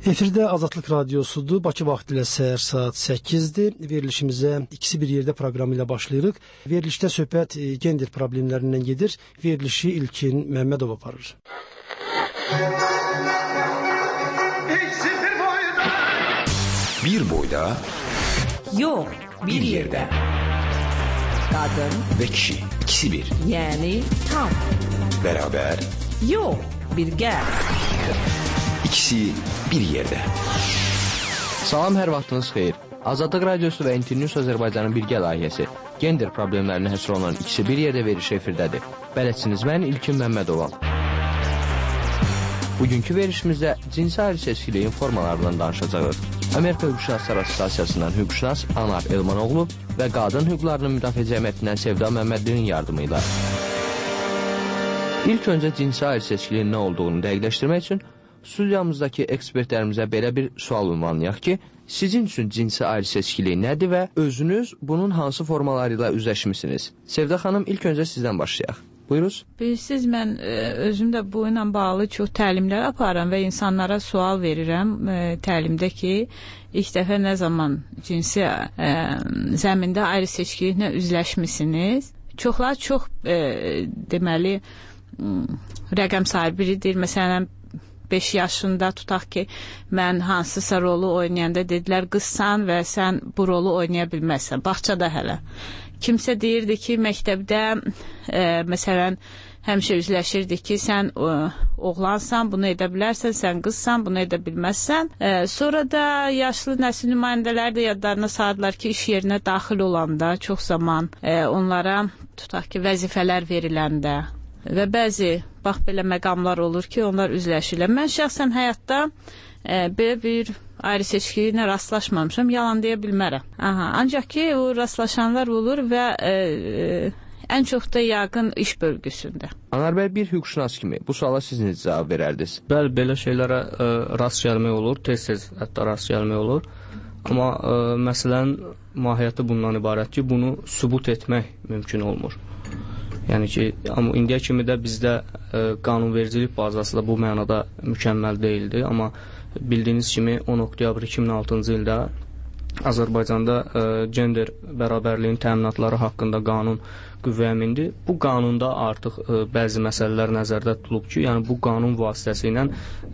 Efirdə Azadlıq Radiosudur. Bakı vaxtı ilə səhər saat 8-dir. Verilişimizə ikisi bir yerdə proqramı ilə başlayırıq. Verilişdə söhbət gender problemlərindən gedir. Verilişi İlkin Məmmədov aparır. Bir boyda, yox, bir yerdə. Qadın və kişi, ikisi bir. Yəni tam. Beraber, yox, birgə. İkisi bir yerdə. Salam, hər vaxtınız xeyir. Azadlıq Radiosu və Internews Azərbaycanın birgə layihəsi gender problemlərini həsr olunan ikisi bir yerdə verişi efirdədir. Bələdçiniz mən İlkin Məmmədoval. Bugünkü verişimizdə cinsi ayrı-seçkiliyin formalarından danışacağıq. Amerika Hüquqşünaslar Assosiasiyasından hüquqşünas Anar Elmanoğlu və Qadın Hüquqlarının Müdafiə Cəmiyyətindən Sevda Məmmədlinin yardımı ilə. İlk öncə cinsi ayrı-seçkiliyin nə olduğunu dəqiqləşdirmək üçün studiyamızdakı ekspertlərimizə belə bir sual ünvanlayaq ki, sizin üçün cinsi ayrı-seçkili nədir və özünüz bunun hansı formaları ilə üzləşmisiniz? Sevda xanım, ilk öncə sizdən başlayaq. Buyuruz. Bilirsiniz, mən özüm də bu ilə bağlı çox təlimlər aparıram və insanlara sual verirəm təlimdə ki, ilk dəfə nə zaman cinsi zəmində ayrı-seçkiliklə üzləşmisiniz? Çoxlar çox deməli rəqəm sahibidir. Məsələn, 5 yaşında tutaq ki, mən hansısa rolu oynayanda dedilər, qızsan və sən bu rolu oynaya bilməzsən, bağçada hələ. Kimsə deyirdi ki, məktəbdə, məsələn, həmişə üzləşirdi ki, sən oğlansan, bunu edə bilərsən, sən qızsan, bunu edə bilməzsən. Sonra da yaşlı nəsil nümayəndələr də yadlarına saldılar ki, iş yerinə daxil olanda, çox zaman onlara tutaq ki, vəzifələr veriləndə və bəzi bax belə məqamlar olur ki, onlar üzləşirlər. Mən şəxsən həyatda belə bir ayrı-seçkiliyə rastlaşmamışam, yalan deyə bilmərəm. Ancaq ki, o rastlaşanlar olur və ən çox da yaqın iş bölgüsündə. Anar bəy, bir hüquqşünas kimi bu suala siz necə cavab verərdiniz? Bəli, belə şeylərə rast gəlmək olur, tez-tez hətta rast gəlmək olur. Amma məsələnin mahiyyəti bundan ibarət ki, bunu sübut etmək mümkün olmur. Yəni ki, amma indiyə kimi də bizdə qanunvericilik bazası da bu mənada mükəmməl deyildi. Amma bildiyiniz kimi 10 oktyabr 2006-cı ildə Azərbaycanda gender bərabərliyin təminatları haqqında qanun qüvvəyə mindi. Bu qanunda artıq bəzi məsələlər nəzərdə tutulub ki, yəni bu qanun vasitəsilə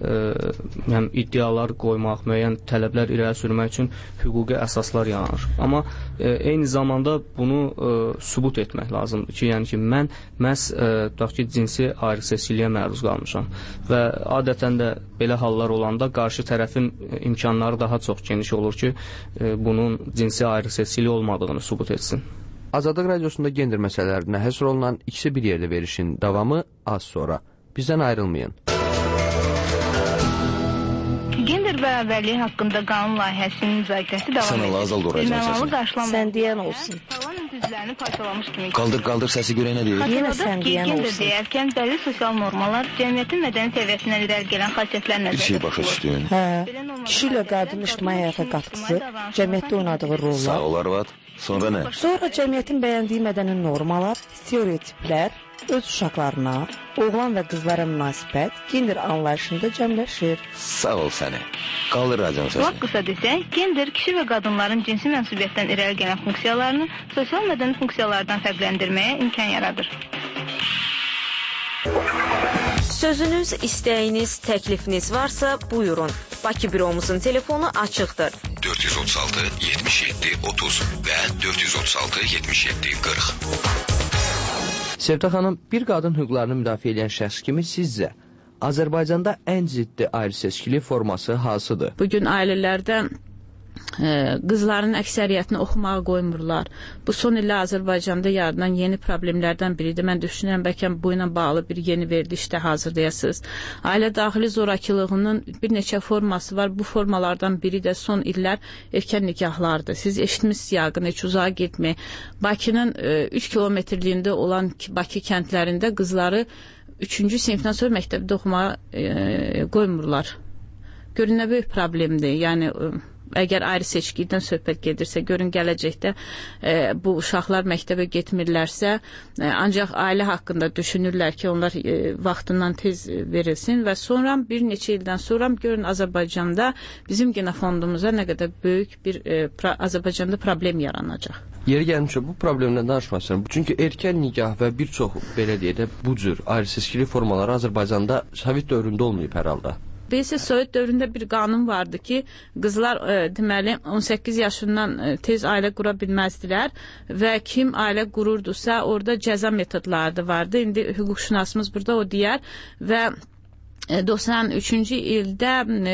iddialar qoymaq, müəyyən tələblər irəli sürmək üçün hüquqi əsaslar yaranır. Amma eyni zamanda bunu sübut etmək lazımdır ki, yəni ki, mən məhz tutaq ki, cinsi ayrı-seçkiliyə məruz qalmışam və adətən də belə hallar olanda qarşı tərəfin imkanları daha çox geniş olur ki, bunun cinsi ayrı-seçkili olmadığını sübut etsin. Azadlıq Radiosunda gender məsələlərinə həsr olunan ikisi bir yerdə verişin davamı az sonra. Bizdən ayrılmayın. Gender bərabərliyi haqqında qanun layihəsinin müzakirəsi davam edir. Sən deyən olsun. Qaldır sesi görək nə deyir? Yenə sən deyən olsun. Gender deyərkən bəlli sosial normalar, cəmiyyətin mədəni səviyyəsindən irəli gələn xasiyyətlər nəzərdə Bir şey başa düşdün. Kişi ilə qadın ictimai həyata qatqısı, cəmiyyətdə oynadığı rollar. Sağ ol arvad. Sonra nə? Sonra cəmiyyətin bəyəndiyi mədəni normalar, stereotiplər, öz uşaqlarına, oğlan və qızlara münasibət gender anlayışında cəmləşir. Sağ ol səni. Qaldır radion səsini. Lap qısa desək, gender kişi və qadınların cinsi mənsubiyyətdən irəli gələn funksiyalarını sosial mədəni funksiyalardan fərqləndirməyə imkan yaradır. Sözünüz, istəyiniz, təklifiniz varsa buyurun. Bakı büromuzun telefonu açıqdır. 436 77 30 və 436 77 40. Sevda xanım, bir qadın hüquqlarını müdafiə edən şəxs kimi sizcə Azərbaycanda ən ciddi ayrı-seçkilik forması hansıdır? Bugün ailələrdə qızların əksəriyyətini oxumağa qoymurlar. Bu son illər Azərbaycanda yaradan yeni problemlərdən biridir. Mən düşünürəm, bəlkə bu ilə bağlı bir yeni verilişdə hazırlayasınız. Ailə daxili zorakılığının bir neçə forması var. Bu formalardan biri də son illər erkən nikahlardır. Siz eşitmişsiniz yaqın, heç uzağa getməyin. Bakının 3 kilometrliyində olan Bakı kəndlərində qızları 3-cü sinifdən sonra məktəbdə oxumağa qoymurlar. Görün, nə böyük problemdir. Yəni əgər ayrı seçkidən söhbət gedirsə, görün gələcəkdə bu uşaqlar məktəbə getmirlərsə, ancaq ailə haqqında düşünürlər ki, onlar vaxtından tez verilsin və sonra bir neçə ildən sonra görün Azərbaycanda bizim genofondumuza nə qədər böyük bir Azərbaycanda problem yaranacaq. Yeri gəlmişə bu problemdən danışmaq istəyirəm. Çünki erkən nikah və bir çox belə deyək də bu cür ayrı-seçkilik formaları Azərbaycanda Sovet dövründə olmayıb hər halda. Bilirsiz, Sovet dövründə bir qanun vardı ki, qızlar deməli 18 yaşından tez ailə qura bilməzdilər və kim ailə qururdusa orada cəza metodları da vardı. İndi hüquqşünasımız burada o deyər və 93-cü ildə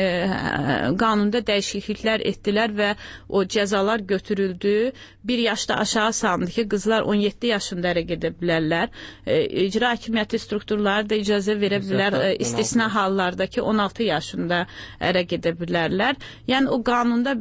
qanunda dəyişikliklər etdilər və o cəzalar götürüldü. Bir yaşda aşağı salındı ki, qızlar 17 yaşında ərə gedə bilərlər. İcra hakimiyyəti strukturları da icazə verə bilər istisna hallardakı 16 yaşında ərə gedə bilərlər. Yəni o qanunu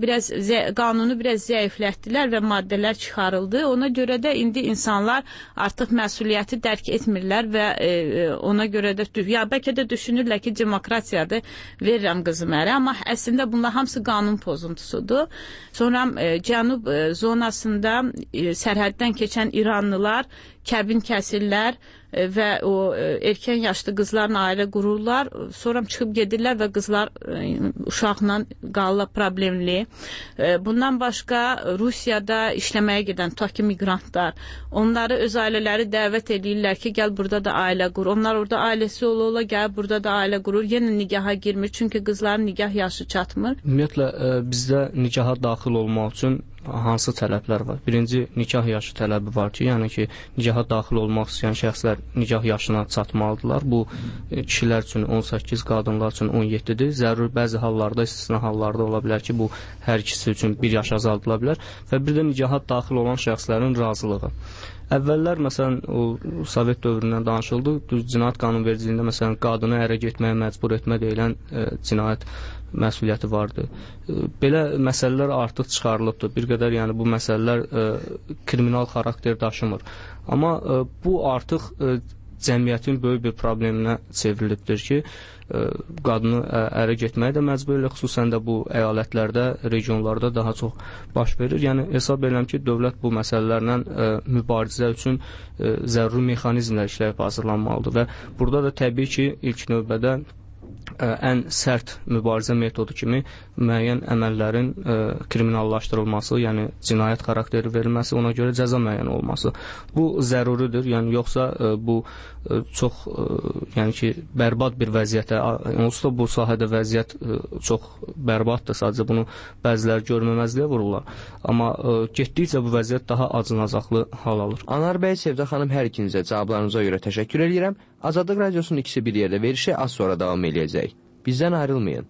biraz zəiflətdilər və maddələr çıxarıldı. Ona görə də indi insanlar artıq məsuliyyəti dərk etmirlər və ona görə də bəlkə də düşünürlər ki, demokratiyadır, verirəm qızım ərə, amma əslində bunlar hamısı qanun pozuntusudur. Sonra cənub zonasında sərhəddən keçən İranlılar kəbin kəsirlər və o erkən yaşlı qızlarla ailə qururlar, sonra çıxıb gedirlər və qızlar uşaqla qalırlar problemli. Bundan başqa Rusiyada işləməyə gedən tutaq miqrantlar, onları öz ailələri dəvət edirlər ki, gəl burada da ailə qur. Onlar orada ailəsi ola gəl burada da ailə qurur, yenə nigaha girmir, çünki qızların nigah yaşı çatmır. Ümumiyyətlə bizdə nigaha daxil olmaq üçün hansı tələblər var? Birinci, nikah yaşı tələbi var ki, yəni ki, nigaha daxil olmaq istəyən şəxslər nikah yaşına çatmalıdırlar. Bu, kişilər üçün 18, qadınlar üçün 17-dir. Zəruri bəzi hallarda, istisna hallarda ola bilər ki, bu hər ikisi üçün 1 yaş azaldıla bilər və bir də nigaha daxil olan şəxslərin razılığı. Əvvəllər, məsələn, o Sovet dövründən danışıldı, cinayət qanunvericiliyində, məsələn, qadını ərə getməyə məcbur etmə deyilən cinayət məsuliyyəti vardı. Belə məsələlər artıq çıxarılıbdır. Bir qədər, yəni bu məsələlər kriminal xarakter daşımır. Amma bu artıq cəmiyyətin böyük bir probleminə çevrilibdir ki, qadını ərə getməyə də məcbur elə, xüsusən də bu əyalətlərdə, regionlarda daha çox baş verir. Yəni hesab edirəm ki, dövlət bu məsələlərlə mübarizə üçün zəruri mexanizmlər işləyib hazırlanmalıdır və burada da təbii ki, ilk növbədə ən sərt mübarizə metodu kimi müəyyən əməllərin kriminallaşdırılması, yəni cinayət xarakteri verilməsi, ona görə cəza müəyyən olması. Bu zəruridir, yəni yoxsa bu çox, yəni ki, bərbad bir vəziyyətə, onsuz da bu sahədə vəziyyət çox bərbaddır, sadəcə bunu bəziləri görməməzliyə vururlar. Amma getdikcə bu vəziyyət daha acınacaqlı hal alır. Anar bəy, Sevda xanım, hər ikinizə cavablarınıza görə təşəkkür edirəm. Azadlıq Radiosunun ikisi bir yerdə verişi az sonra davam edəcək. Bizdən ayrılmayın.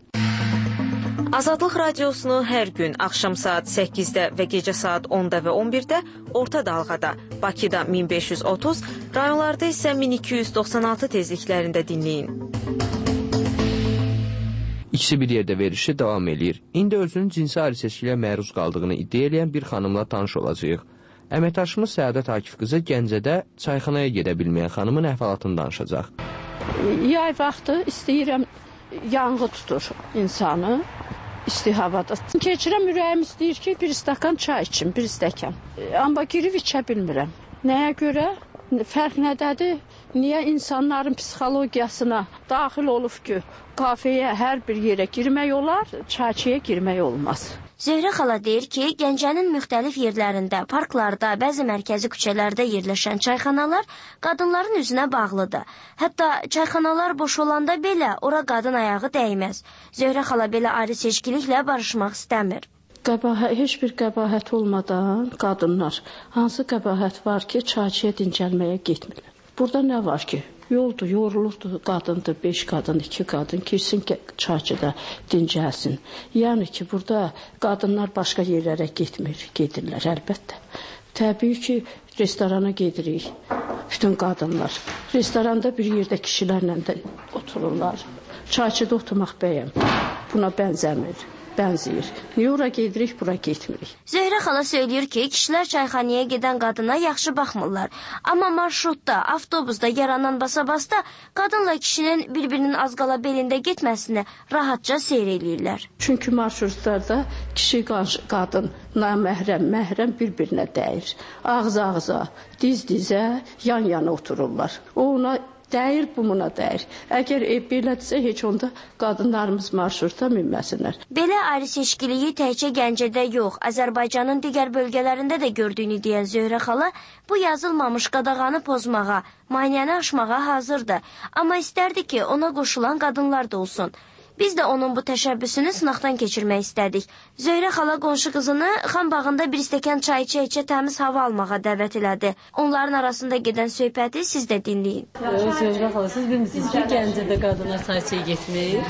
Azadlıq Radiosunu hər gün axşam saat 8-də və gecə saat 10-da və 11-də orta dalğada, Bakıda 1530, rayonlarda isə 1296 tezliklərində dinləyin. İkisi bir yerdə verişi davam edir. İndi özünün cinsi ayrı-seçkiliyə məruz qaldığını iddia edən bir xanımla tanış olacağıq. Əməkdaşımız Səadət Akif qızı Gəncədə çayxanaya gedə bilməyən xanımın əhvalatını danışacaq. Yay vaxtı istəyirəm, yanğı tutur insanı, isti havada. Keçirəm, ürəyim istəyir ki, bir stakan çay içim, bir stəkan. Amma girib içə bilmirəm. Nəyə görə? Fərq nədədir? Niyə insanların psixologiyasına daxil olub ki, kafeyə, hər bir yerə girmək olar, çayçıya girmək olmaz. Zöhrə xala deyir ki, Gəncənin müxtəlif yerlərində, parklarda, bəzi mərkəzi küçələrdə yerləşən çayxanalar qadınların üzünə bağlıdır. Hətta çayxanalar boş olanda belə ora qadın ayağı dəyməz. Zöhrə xala belə ayrı seçkiliklə barışmaq istəmir. Heç bir qəbahət olmadan qadınlar, hansı qəbahət var ki, çayçıya dincəlməyə getmirlər. Burada nə var ki? Yoldur, yorulurdur, qadındır, 5 qadın, 2 qadın girsin ki, çayçıda dincəlsin. Yəni ki, burada qadınlar başqa yerlərə gedirlər əlbəttə. Təbii ki, restorana gedirik, bütün qadınlar. Restoranda bir yerdə kişilərlə də otururlar. Çayçıda oturmaq bəyəm, buna bənzəmir. bənzəyir. Niyə ora gedirik, bura getmirik? Zöhrə xala söyləyir ki, kişilər çayxanaya gedən qadına yaxşı baxmırlar. Amma marşrutda, avtobusda yaranan basa-basda qadınla kişinin bir-birinin az qala belində getməsini rahatca seyr eləyirlər. Çünki marşrutlarda kişi qadın naməhrəm, məhrəm bir-birinə dəyir. Ağız-ağıza, diz-dizə, yan-yana otururlar. O ona dəyir, bu buna dəyir. Əgər belədirsə, heç onda qadınlarımız marşruta minməsinlər. Belə ayrı seçkiliyi təkcə Gəncədə yox, Azərbaycanın digər bölgələrində də gördüyünü deyən Zöhrə xala, bu yazılmamış qadağanı pozmağa, maneəni aşmağa hazırdır. Amma istərdi ki, ona qoşulan qadınlar da olsun. Biz də onun bu təşəbbüsünü sınaqdan keçirmək istədik. Zöhrə xala qonşu qızını Xan bağında bir stəkan çay içə-içə təmiz hava almağa dəvət elədi. Onların arasında gedən söhbəti siz də dinləyin. Zöhrə xala, siz bilmirsiniz ki, Gəncədə qadınlar çay içə getmir.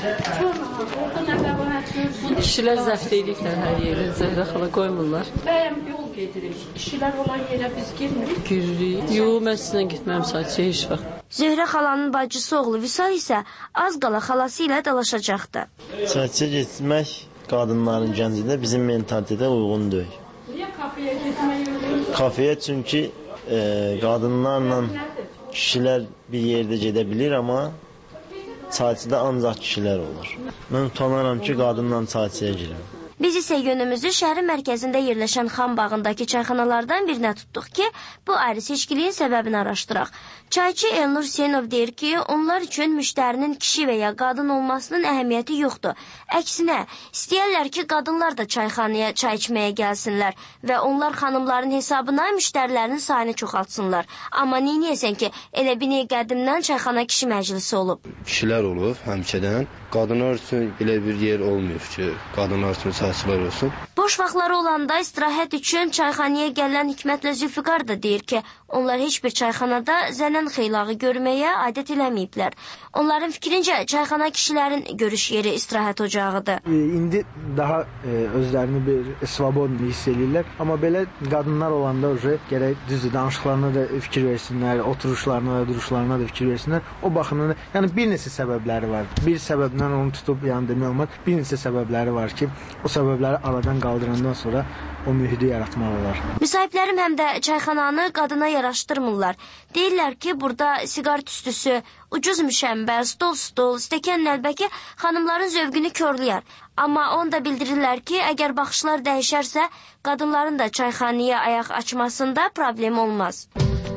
Kişilər zəft ediklər hər yeri, Zöhrə xala qoymurlar. Bəyəm yol gedirik, kişilər olan yerə biz girmirik. Giririk. Yox, mən sizinlə getməm çay içə heç vaxt. Zöhrə xalanın bacısı oğlu Vüsal isə az qala xalası ilə dalaşacaqdı. Çay-içə getmək qadınların Gəncədə bizim mentalitetə uyğun deyil. Niyə kafeyə getmək? Kafeyə çünki qadınlarla kişilər bir yerdə gedə bilir, amma çay-içədə ancaq kişilər olur. Mən utanaram ki, qadınla çay-içəyə girəm. Biz isə yönümüzü şəhərin mərkəzində yerləşən Xan bağındakı çayxanalardan birinə tutduq ki, bu ayrı seçkiliyin səbəbini araşdıraq. Çayçı Elnur Hüseynov deyir ki, onlar üçün müştərinin kişi və ya qadın olmasının əhəmiyyəti yoxdur. Əksinə, istəyərlər ki, qadınlar da çayxanaya çay içməyə gəlsinlər və onlar xanımların hesabına müştərilərin sayını çoxaltsınlar. Amma neyniyəsən ki, elə bini qədimdən çayxana kişi məclisi olub. Kişilər olub həmçədən. Qadınlar üçün belə bir yer olmuyor ki, qadınlar üçün çayçılar olsun. Boş vaxtları olanda istirahət üçün çayxanaya gələn Hikmətlə Zülfiqar da deyir ki, onlar heç bir çayxanada zənən xeylağı görməyə adət eləməyiblər. Onların fikrincə çayxana kişilərin görüş yeri, istirahət ocağıdır. İndi daha özlərini bir svobodni hiss edirlər, amma belə qadınlar olanda gərək düzdür, danışıqlarına da fikir versinlər, oturuşlarına da, duruşlarına da fikir versinlər. O baxımdan, yəni bir neçə səbəbləri var. Bir səbəbdən onu tutub yəni demək olmaz, bir neçə səbəbləri var ki, o səbəbləri aradan qaldırandan sonra o mühiti yaratmaq olar. Müsahiblərim həm də çayxananı qadına yaraşdırmırlar. Deyirlər ki, burada siqar tüstüsü, ucuz müşəmbə, stol, stəkan nəlbəki xanımların zövqünü körləyər. Amma onu da bildirirlər ki, əgər baxışlar dəyişərsə, qadınların da çayxanaya ayaq açmasında problem olmaz.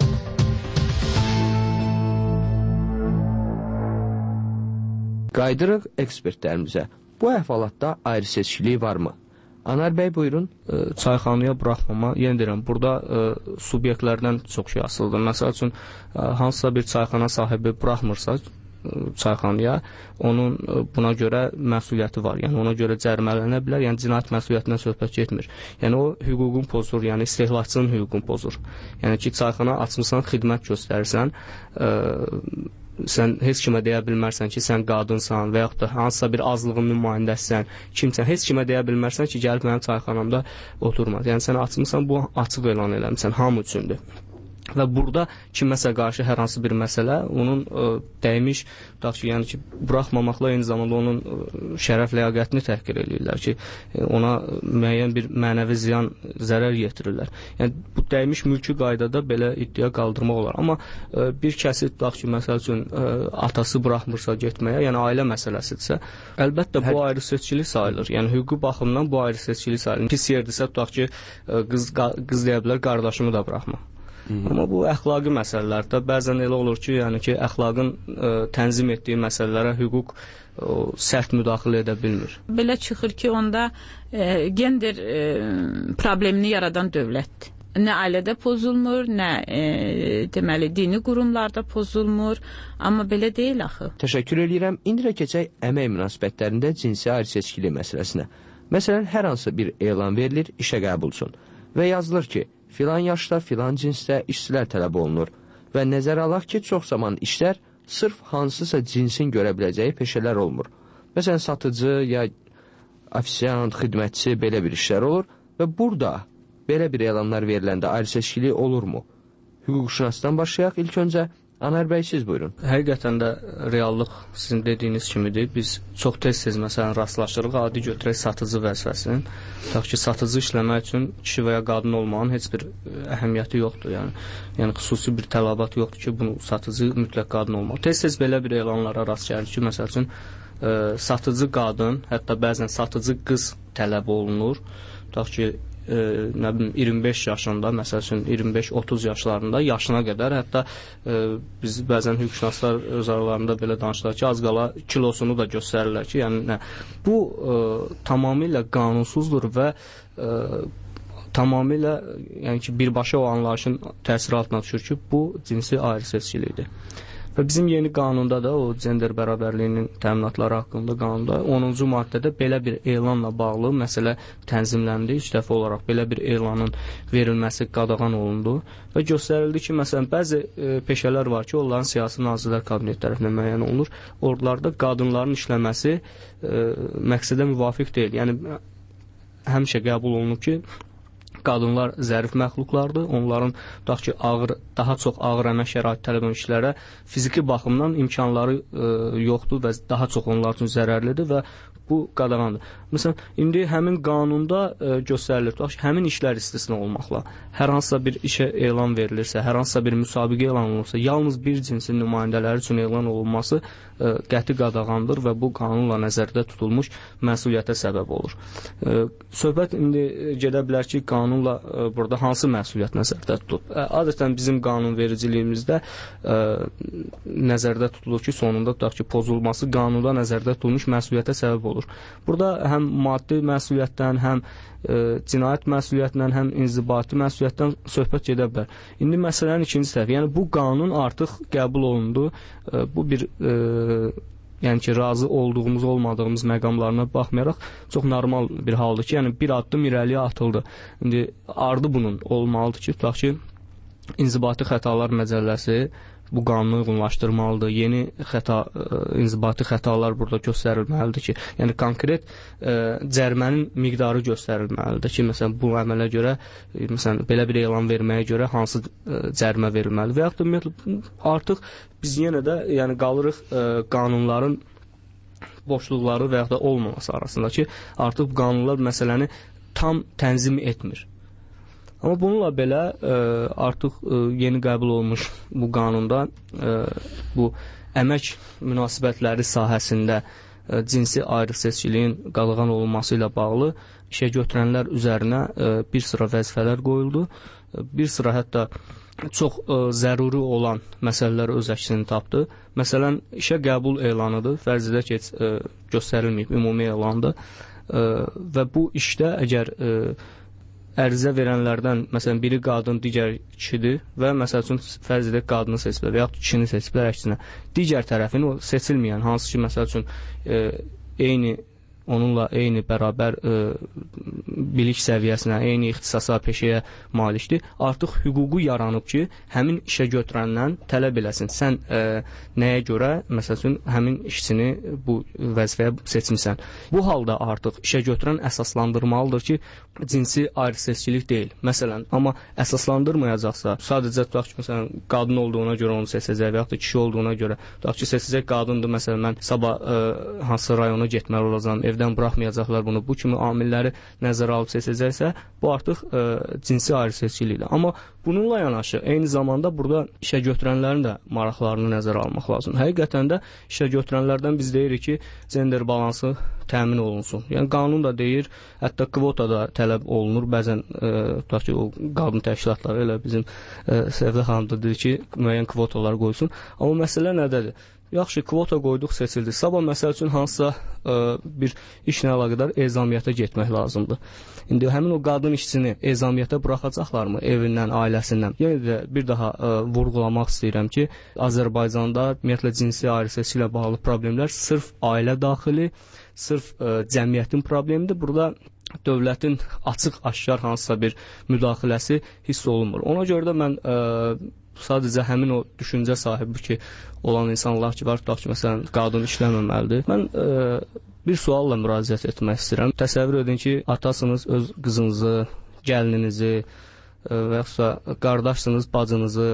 Qaydırıq ekspertlərimizə. Bu əhvalatda ayrı seçkilik varmı? Anar bəy, buyurun. Çayxanaya buraxmama, yenə deyirəm, burada subyektlərdən çox şey asılıdır. Məsəl üçün, hansısa bir çayxana sahibi buraxmırsa çayxanaya, onun buna görə məsuliyyəti var. Yəni, ona görə cərimələnə bilər, yəni cinayət məsuliyyətindən söhbət getmir. Yəni, o hüququn pozur, yəni istehlakçının hüququn pozur. Yəni ki, çayxana açmısan, xidmət göstərirsən, sən heç kimə deyə bilmərsən ki, sən qadınsan və yaxud da hansısa bir azlığın nümayəndəsisən, kimsən, heç kimə deyə bilmərsən ki, gəlib mənim çayxanamda oturmaz. Yəni, sən açmısan, bu açıq elan eləmişsən, hamı üçündür. Və burada kiməsə qarşı hər hansı bir məsələ onun dəymiş, yəni ki, buraxmamaqla eyni zamanda onun şərəf ləyaqətini təhqir edirlər ki, ona müəyyən bir mənəvi ziyan, zərər yetirirlər. Yəni, bu dəymiş mülki qaydada belə iddia qaldırmaq olar. Amma bir kəsi, tutaq ki, məsəl üçün, atası buraxmırsa getməyə, yəni ailə məsələsidirsə, əlbəttə bu ayrı seçkilik sayılır. Yəni, hüquqi baxımdan bu ayrı seçkilik sayılır. Pis yerdirsə, tutaq ki, qız deyə bilər, qardaşımı da buraxma. Amma bu əxlaqi məsələlərdə bəzən elə olur ki, yəni ki, əxlaqın tənzim etdiyi məsələlərə hüquq sərt müdaxilə edə bilmir. Belə çıxır ki, onda gender problemini yaradan dövlətdir. Nə ailədə pozulmur, nə deməli dini qurumlarda pozulmur, amma belə deyil axı. Təşəkkür edirəm. İndi də keçək əmək münasibətlərində cinsi ayrı seçkili məsələsinə. Məsələn, hər hansı bir elan verilir, işə qəbul üçün və yazılır ki, filan yaşda, filan cinsdə işçilər tələb olunur və nəzərə alaq ki, çox zaman işlər sırf hansısa cinsin görə biləcəyi peşələr olmur. Məsələn, satıcı ya ofisiant, xidmətçi belə bir işlər olur və burada belə bir elanlar veriləndə ayrı seçkili olurmu? Hüquqşünasdan başlayaq ilk öncə. Anar bəy, siz buyurun. Həqiqətən də reallıq sizin dediyiniz kimidir. Biz çox tez-tez məsələn rastlaşırıq, adi götürək satıcı vəzifəsinin. Tutaq ki, satıcı işləmək üçün kişi və ya qadın olmağın heç bir əhəmiyyəti yoxdur. Yəni xüsusi bir tələbat yoxdur ki, bunu satıcı mütləq qadın olmalı. Tez-tez belə bir elanlara rast gəlir ki, məsəl üçün satıcı qadın, hətta bəzən satıcı qız tələb olunur. Tutaq ki, nə bilim 25 yaşında, məsəl üçün 25-30 yaşlarında, yaşına qədər, hətta biz bəzən hüquqşünaslar öz aralarında belə danışırlar ki, az qala kilosunu da göstərirlər ki, yəni bu tamamilə qanunsuzdur və tamamilə yəni ki, birbaşa o anlayışın təsiri altına düşür ki, bu cinsi ayrı-seçkilikdir. Və bizim yeni qanunda da, o gender bərabərliyinin təminatları haqqında qanunda 10-cu maddədə belə bir elanla bağlı məsələ tənzimləndi. İlk dəfə olaraq belə bir elanın verilməsi qadağan olundu və göstərildi ki, məsələn, bəzi peşələr var ki, onların siyasi nazirlər kabineti tərəfindən müəyyən olunur. Oralarda qadınların işləməsi məqsədə müvafiq deyil. Yəni, həmişə qəbul olunub ki, qadınlar zərif məxluqlardır. Onların tutaq ki, daha çox ağır əmək şəraiti tələb edən işlərə fiziki baxımdan imkanları yoxdur və daha çox onlar üçün zərərlidir və bu qadağandır. Məsələn, indi həmin qanunda göstərilir, tutaq ki, həmin işlər istisna olmaqla hər hansısa bir işə elan verilirsə, hər hansısa bir müsabiqə elan olunursa, yalnız bir cinsin nümayəndələri üçün elan olunması qəti qadağandır və bu qanunla nəzərdə tutulmuş məsuliyyətə səbəb olur. Söhbət indi gedə bilər ki, qanunla burada hansı məsuliyyət nəzərdə tutulub? Adətən bizim qanunvericiliyimizdə nəzərdə tutulur ki, sonunda tutaq ki, pozulması qanunda nəzərdə tutulmuş məsuliyyətə səbəb olur. Burada həm maddi məsuliyyətdən, həm cinayət məsuliyyətindən, həm inzibati məsuliyyətdən söhbət gedə bilər. İndi məsələnin ikinci tərəfi, yəni bu qanun artıq qəbul olundu. Bu bir yəni ki, razı olduğumuz, olmadığımız məqamlarına baxmayaraq çox normal bir haldır ki, yəni bir addım irəliyə atıldı. İndi ardı bunun olmalıdır ki, tutaq ki, İnzibati Xətalar Məcəlləsi bu qanunu uyğunlaşdırmalıdır. Yeni inzibati xətalar burada göstərilməlidir ki, yəni konkret cərimənin miqdarı göstərilməlidir ki, məsələn, bu əmələ görə, məsələn, belə bir elan verməyə görə hansı cərimə verilməlidir. Və yaxud da artıq biz yenə də yəni qalırıq qanunların boşluqları və yaxud da olmaması arasında ki, artıq qanunlar məsələni tam tənzim etmir. Amma bununla belə artıq yeni qəbul olmuş bu qanunda bu əmək münasibətləri sahəsində cinsi ayrı-seçkiliyin qadağan olunması ilə bağlı işə götürənlər üzərinə bir sıra vəzifələr qoyuldu. Bir sıra hətta çox zəruri olan məsələlər öz əksini tapdı. Məsələn, işə qəbul elanıdır. Fərz edək ki, göstərilməyib, ümumi elandır. Və bu işdə əgər ərizə verənlərdən, məsələn, biri qadın, digər kişidir və məsəl üçün fərz edək qadını seçiblər və yaxud kişini seçiblər əksinə. Digər tərəfin o seçilməyən, hansı ki, məsəl üçün onunla eyni bərabər bilik səviyyəsinə, eyni ixtisasa, peşəyə malikdir. Artıq hüququ yaranıb ki, həmin işə götürəndən tələb eləsin. Sən nəyə görə, məsəl üçün, həmin işçini bu vəzifəyə seçmisən. Bu halda artıq işə götürən əsaslandırmalıdır ki, cinsi ayrı-seçkilik deyil. Məsələn, amma əsaslandırmayacaqsa, sadəcə tutaq ki, məsələn, qadın olduğuna görə onu seçəcək və yaxud da kişi olduğuna görə, tutaq ki, seçəcək qadındır, məsələn, mən sabah hansı rayona getməli olacağam, evdən buraxmayacaqlar bunu, bu kimi amilləri nəzərə alıb seçəcəksə, bu artıq cinsi ayrı-seçkilikdir. Amma bununla yanaşı, eyni zamanda burada işə götürənlərin də maraqlarını nəzərə almaq lazımdır. Həqiqətən də işə götürənlərdən biz deyirik ki, gender balansı təmin olunsun. Yəni, qanun da deyir, hətta kvota da tələb olunur. Bəzən, tutaq ki, o qadın təşkilatları elə bizim Səvdə xanım da deyir ki, müəyyən kvotalar qoysun. Amma məsələ nədədir? Yaxşı, kvota qoyduq, seçildi. Sabah məsəl üçün hansısa bir işlə əlaqədar ezamiyyətə getmək lazımdır. İndi həmin o qadın işçini ezamiyyətə buraxacaqlarmı evindən, ailəsindən? Yəni də bir daha vurğulamaq istəyirəm ki, Azərbaycanda ümumiyyətlə cinsi ayrı-seçki ilə bağlı problemlər sırf ailə daxili, sırf cəmiyyətin problemidir. Burada dövlətin açıq-aşkar hansısa bir müdaxiləsi hiss olunmur. Ona görə də mən sadəcə həmin o düşüncə sahibi ki, olan insanlar ki, var, tutaq ki, məsələn, qadın işləməməlidir. Mən bir sualla müraciət etmək istəyirəm. Təsəvvür edin ki, atasınız öz qızınızı, gəlininizi və yaxud da qardaşsınız, bacınızı,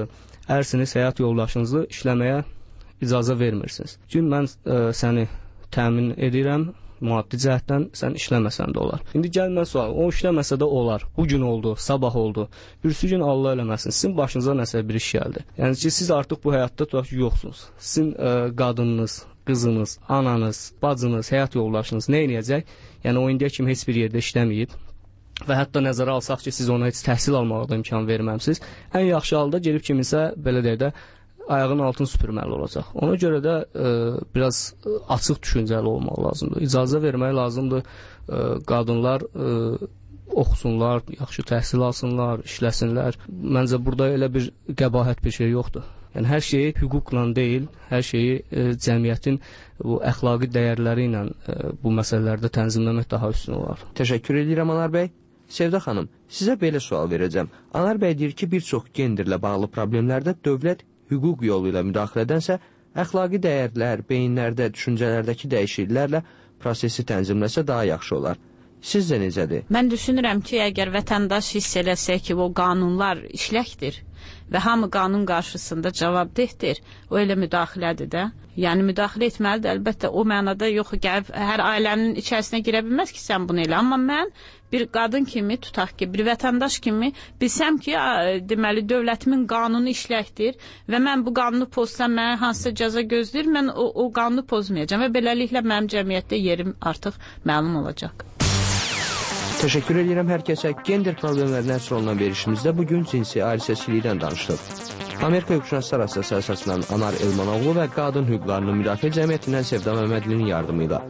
ərsiniz, həyat yoldaşınızı işləməyə icazə vermirsiniz. Gün mən səni təmin edirəm, maddi cəhətdən sən işləməsən də olar. İndi gəlmə sual, o işləməsə də olar. Bu gün oldu, sabah oldu. Birisi gün Allah eləməsin, sizin başınıza nəsə bir iş gəldi. Yəni ki, siz artıq bu həyatda tutaq ki, yoxsunuz. Sizin qadınınız, qızınız, ananız, bacınız, həyat yoldaşınız nə edəcək? Yəni o indiyə kimi heç bir yerdə işləməyib və hətta nəzərə alsaq ki, siz ona heç təhsil almağa da imkan verməmsiniz. Ən yaxşı halda gelib kiminsə belə deyək də ayağının altını süpürməli olacaq. Ona görə də biraz açıq düşüncəli olmaq lazımdır. İcazə vermək lazımdır. Qadınlar oxusunlar, yaxşı təhsil alsınlar, işləsinlər. Məncə burada elə bir qəbahət bir şey yoxdur. Yəni hər şeyi hüquqla deyil, hər şeyi cəmiyyətin bu əxlaqi dəyərləri ilə bu məsələlərdə tənzimləmək daha üstün olar. Təşəkkür edirəm Anar bəy. Sevda xanım, sizə belə sual verəcəm. Anar bəy deyir ki, bir çox genderlə bağlı problemlərdə dövlət hüquq yolu ilə müdaxilə-dənsə, əxlaqi dəyərlər, beyinlərdə, düşüncələrdəki dəyişikliklərlə prosesi tənzimləsə daha yaxşı olar. Sizcə necədir? Mən düşünürəm ki, əgər vətəndaş hiss eləsə ki, o qanunlar işləkdir və hamı qanun qarşısında cavabdehdir, o elə müdaxilədir də. Yəni müdaxilə etməlidir, əlbəttə o mənada yox, gəlib hər ailənin içərisinə girə bilməz ki, sən bunu elə. Amma mən bir qadın kimi, tutaq ki, bir vətəndaş kimi bilsəm ki, deməli dövlətimin qanunu işləkdir və mən bu qanunu pozsam mənə hansısa cəza gözləyir, mən o qanunu pozmayacağam və beləliklə mənim cəmiyyətdə yerim artıq məlum olacaq. Təşəkkür edirəm hər kəsə. Gender problemlərinə həsr olunan verişimizdə bugün cinsi ayrı-seçkilikdən danışdıq. Amerika Hüquqşünaslar Assosiasiyasından Anar Elmanoğlu və Qadın Hüquqlarının Müdafiə Cəmiyyətindən Sevda Məmmədlinin yardımı ilə.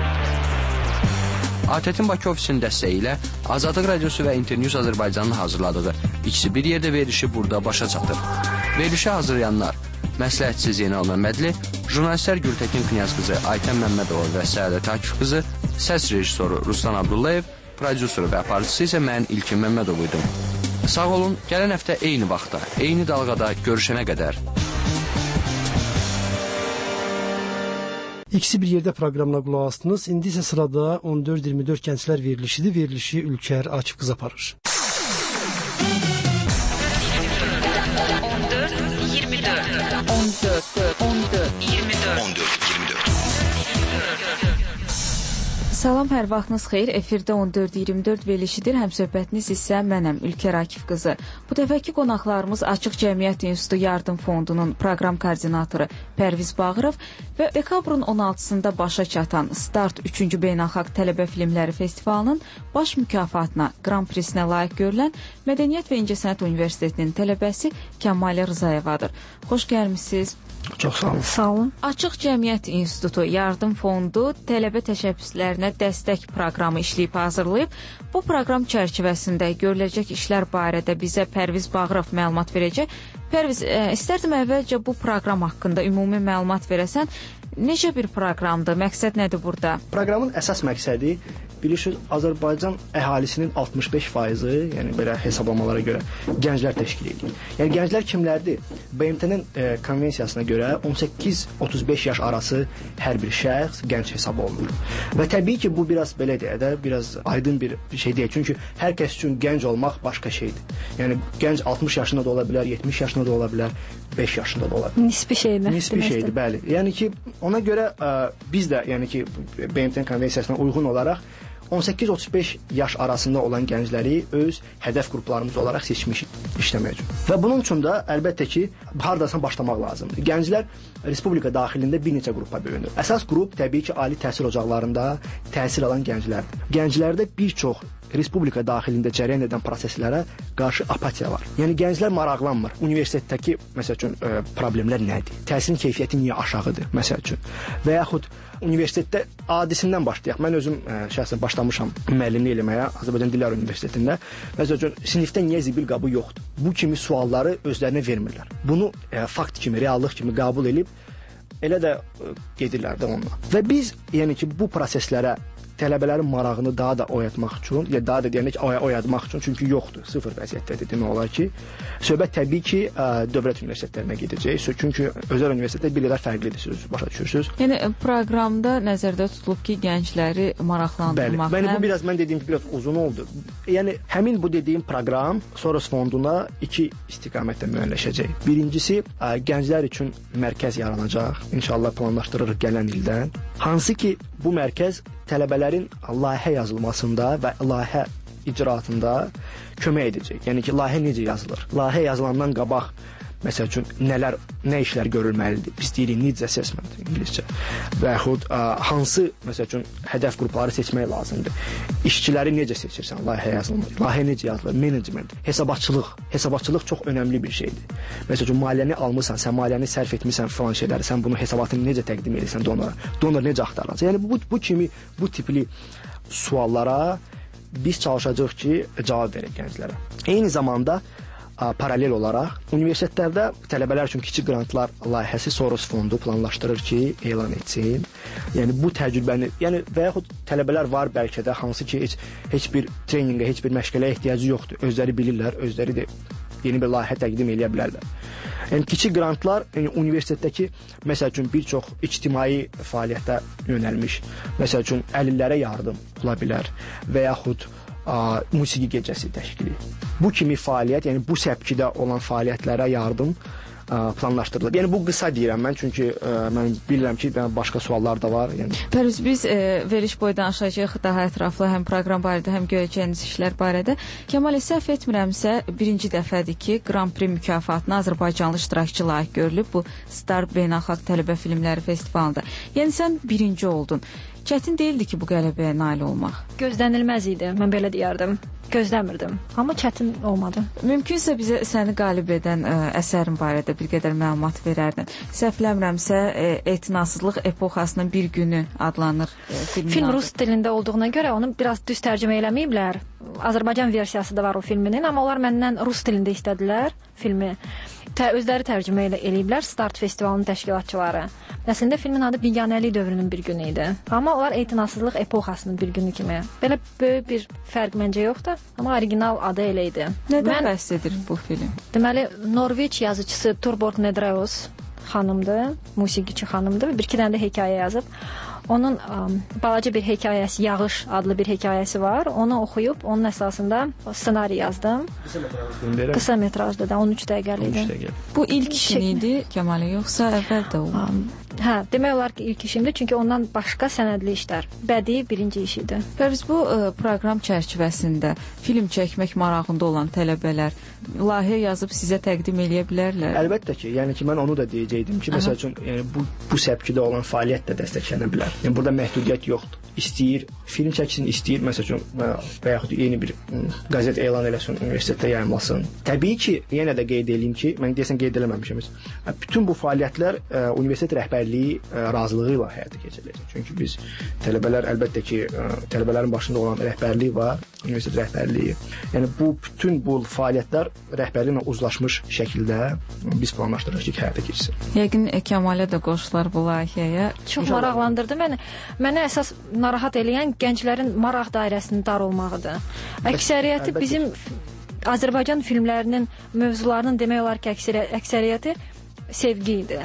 ATƏT-in Bakı ofisinin dəstəyi ilə Azadlıq Radiosu və Internews Azərbaycanın hazırladığı ikisi bir yerdə verilişi burada başa çatır. Verilişi hazırlayanlar məsləhətçi Zeynal Məmmədli, jurnalistlər Gültəkin Knyazqızı, Aytən Məmmədova və Səadət Akif qızı, səs rejissoru Ruslan Abdullayev, prodüsörü və aparıcısı isə mən İlkin Məmmədov idim. Sağ olun, gələn həftə eyni vaxtda, eyni dalğada görüşənə qədər. İkisi bir yerdə proqramına qulaq asdınız. İndi isə sırada 14-24 gənclər verilişidir. Verilişi Ülkər Akif qız aparır. 14-24 Salam, hər vaxtınız xeyir. Efirdə 14-24 verilişidir. Həmsöhbətiniz isə mənəm, Ülkər Akif qızı. Bu dəfəki qonaqlarımız Açıq Cəmiyyət İnstitutu Yardım Fondunun proqram koordinatoru Pərviz Bağırov və dekabrın 16-sında başa çatan Start 3-cü Beynəlxalq Tələbə Filmləri Festivalının baş mükafatına, Grand Prisinə layiq görülən Mədəniyyət və İncəsənət Universitetinin tələbəsi Kəmalə Rızayevadır. Xoş gəlmisiniz. Çox sağ olun. Sağ olun. Açıq Cəmiyyət İnstitutu Yardım Fondu tələbə təşəbbüslərinə dəstək proqramı işləyib hazırlayıb. Bu proqram çərçivəsində görüləcək işlər barədə bizə Pərviz Bağırov məlumat verəcək. Pərviz, istərdim əvvəlcə bu proqram haqqında ümumi məlumat verəsən. Necə bir proqramdır? Məqsəd nədir burada? Proqramın əsas məqsədi bilirsiniz, Azərbaycan əhalisinin 65%, yəni belə hesablamalara görə gənclər təşkil edir. Yəni gənclər kimlərdir? BMT-nin konvensiyasına görə 18-35 yaş arası hər bir şəxs gənc hesab olunur. Və təbii ki, bu biraz belə deyə də, biraz aydın bir şey deyil. Çünki hər kəs üçün gənc olmaq başqa şeydir. Yəni gənc 60 yaşında da ola bilər, 70 yaşında da ola bilər, 5 yaşında da ola bilər. Nisbi şeydir. Nisbi şeydir, bəli. Yəni ki, ona görə biz də, yəni ki, BMT-nin konvensiyasına uyğun olaraq 18-35 yaş arasında olan gəncləri öz hədəf qruplarımız olaraq seçmişik işləmək üçün. Və bunun üçün də əlbəttə ki, hardasa başlamaq lazımdır. Gənclər respublika daxilində bir neçə qrupa bölünür. Əsas qrup təbii ki, ali təhsil ocaqlarında təhsil alan gənclərdir. Gənclərdə bir çox respublika daxilində cərəyan edən proseslərə qarşı apatiya var. Yəni gənclər maraqlanmır. Universitetdəki məsəl üçün problemlər nədir? Təhsilin keyfiyyəti niyə aşağıdır məsəl üçün? Və yaxud universitetdə adisindən başlayaq. Mən özüm şəxsən başlamışam müəllimlik eləməyə Azərbaycan Dillər Universitetində. Məsəl üçün sinifdə niyə zibil qabı yoxdur? Bu kimi sualları özlərinə vermirlər. Bunu fakt kimi, reallıq kimi qəbul edib elə də gedirlər də onunla. Və biz yəni ki, bu proseslərə tələbələrin marağını daha da oyatmaq üçün, ya daha da deyəndə ki, oyatmaq üçün, çünki yoxdur, sıfır vəziyyətdədir demək olar ki, söhbət təbii ki, dövlət universitetlərinə gedəcək. Çünki özəl universitetlər bir qədər fərqlidir, siz başa düşürsünüz. Yəni proqramda nəzərdə tutulub ki, gəncləri maraqlandırmaq. Bəli, bu biraz mən dediyim ki, biraz uzun oldu. Yəni həmin bu dediyim proqram Soros fonduna 2 istiqamətdə müəyyənləşəcək. Birincisi, gənclər üçün mərkəz yaranacaq. İnşallah planlaşdırırıq gələn ildən. Hansı ki, bu mərkəz tələbələrin layihə yazılmasında və layihə icraatında kömək edəcək. Yəni ki, layihə necə yazılır? Layihə yazılandan qabaq, məsəl üçün, nə işlər görülməlidir? Biz deyirik needs assessment ingiliscə. Və yaxud hansı, məsəl üçün, hədəf qrupları seçmək lazımdır? İşçiləri necə seçirsən? Layihə yazılır. Layihə necə yazılır? Management, hesabatçılıq. Hesabatçılıq çox önəmli bir şeydir. Məsəl üçün, maliyyəni almısan, sən maliyyəni sərf etmirsən filan şeyləri, sən bunu hesabatını necə təqdim edirsən donora? Donor necə axtaracaq? Yəni bu tipli suallara biz çalışacağıq ki, cavab verək gənclərə. Eyni zamanda paralel olaraq universitetlərdə tələbələr üçün kiçik qrantlar layihəsi Soros fondu planlaşdırır ki, elan etsin. Yəni bu təcrübəni, yəni və yaxud tələbələr var bəlkə də hansı ki heç bir treninqə, heç bir məşqələ ehtiyacı yoxdur. Özləri bilirlər, özləri də yeni bir layihə təqdim edə bilərlər. Yəni kiçik qrantlar universitetdəki məsəl üçün bir çox ictimai fəaliyyətə yönəlmiş, məsəl üçün əlillərə yardım ola bilər və yaxud musiqi gecəsi təşkili. Bu kimi fəaliyyət, yəni bu səpkidə olan fəaliyyətlərə yardım planlaşdırılıb. Yəni bu qısa deyirəm mən, çünki mən bilirəm ki, başqa suallar da var. Yəni. Pərviz, biz veriş boyu danışacağıq daha ətraflı həm proqram barədə, həm görəcəyiniz işlər barədə. Kəmal, səhv etmirəmsə, birinci dəfədir ki, Grand Prix mükafatına Azərbaycanlı iştirakçı layiq görülüb bu Star Beynəlxalq Tələbə Filmləri Festivalında. Yəni sən birinci oldun. Çətin deyildi ki, bu qələbəyə nail olmaq? Gözlənilməz idi, mən belə deyərdim. Gözləmirdim, amma çətin olmadı. Mümkünsə bizə səni qalib edən əsərin barədə bir qədər məlumat verərdin. Səhvləmirəmsə, etinasızlıq epoxasının bir günü adlanır filmin Film adı. rus dilində olduğuna görə onu biraz düz tərcümə eləməyiblər. Azərbaycan versiyası da var o filminin, amma onlar məndən rus dilində istədilər filmi. Özləri tərcümə eləyiblər Start festivalının təşkilatçıları. Əslində filmin adı biganəlik dövrünün bir günü idi. Amma onlar etinasızlıq epoxasının bir günü kimi. Belə böyük bir fərq məncə yoxdur, amma orijinal adı elə idi. Nədən bəhs edir bu film? Deməli, Norveç yazıçısı Torborg Nedreus xanımdır, musiqiçi xanımdır və bir-iki dənə də hekayə yazıb. Onun balaca bir hekayəsi, Yağış adlı bir hekayəsi var. Onu oxuyub, onun əsasında ssenari yazdım. Qısa metrajlı da, 13 dəqiqəli idi. Bu ilk işin idi Kəmalə, yoxsa əvvəl də o? Hə, demək olar ki, ilk işimdir, çünki ondan başqa sənədli işlər. Bədii birinci iş idi. Pərviz, bu proqram çərçivəsində film çəkmək marağında olan tələbələr layihə yazıb sizə təqdim eləyə bilərlər? Əlbəttə ki, yəni ki, mən onu da deyəcəkdim ki, məsəl üçün, yəni bu səpkidə olan fəaliyyət də dəstəklənə bilər. Yəni burada məhdudiyyət yoxdur. İstəyir film çəksin, istəyir məsəl üçün və yaxud yeni bir qəzet elan eləsin, universitetdə yayımlasın. Təbii ki, yenə də qeyd edeyim ki, mən deyəsən qeyd eləməmişəm. Bütün bu fəaliyyətlər universitet rəhbərliyi razılığı ilə həyata keçiriləcək. Çünki biz tələbələr əlbəttə ki, tələbələrin başında olan rəhbərlik var, universitet rəhbərliyi. Yəni bütün bu fəaliyyətlər rəhbərliklə uzlaşmış şəkildə biz planlaşdırırıq ki, həyata keçsin. Yəqin Kəmalə də qoşular bu layihəyə. Çox maraqlandırdı məni. Mənə əsas narahat eləyən gənclərin maraq dairəsinin dar olmağıdır. Əksəriyyəti bizim Azərbaycan filmlərinin mövzularının demək olar ki, əksəriyyəti sevgi idi.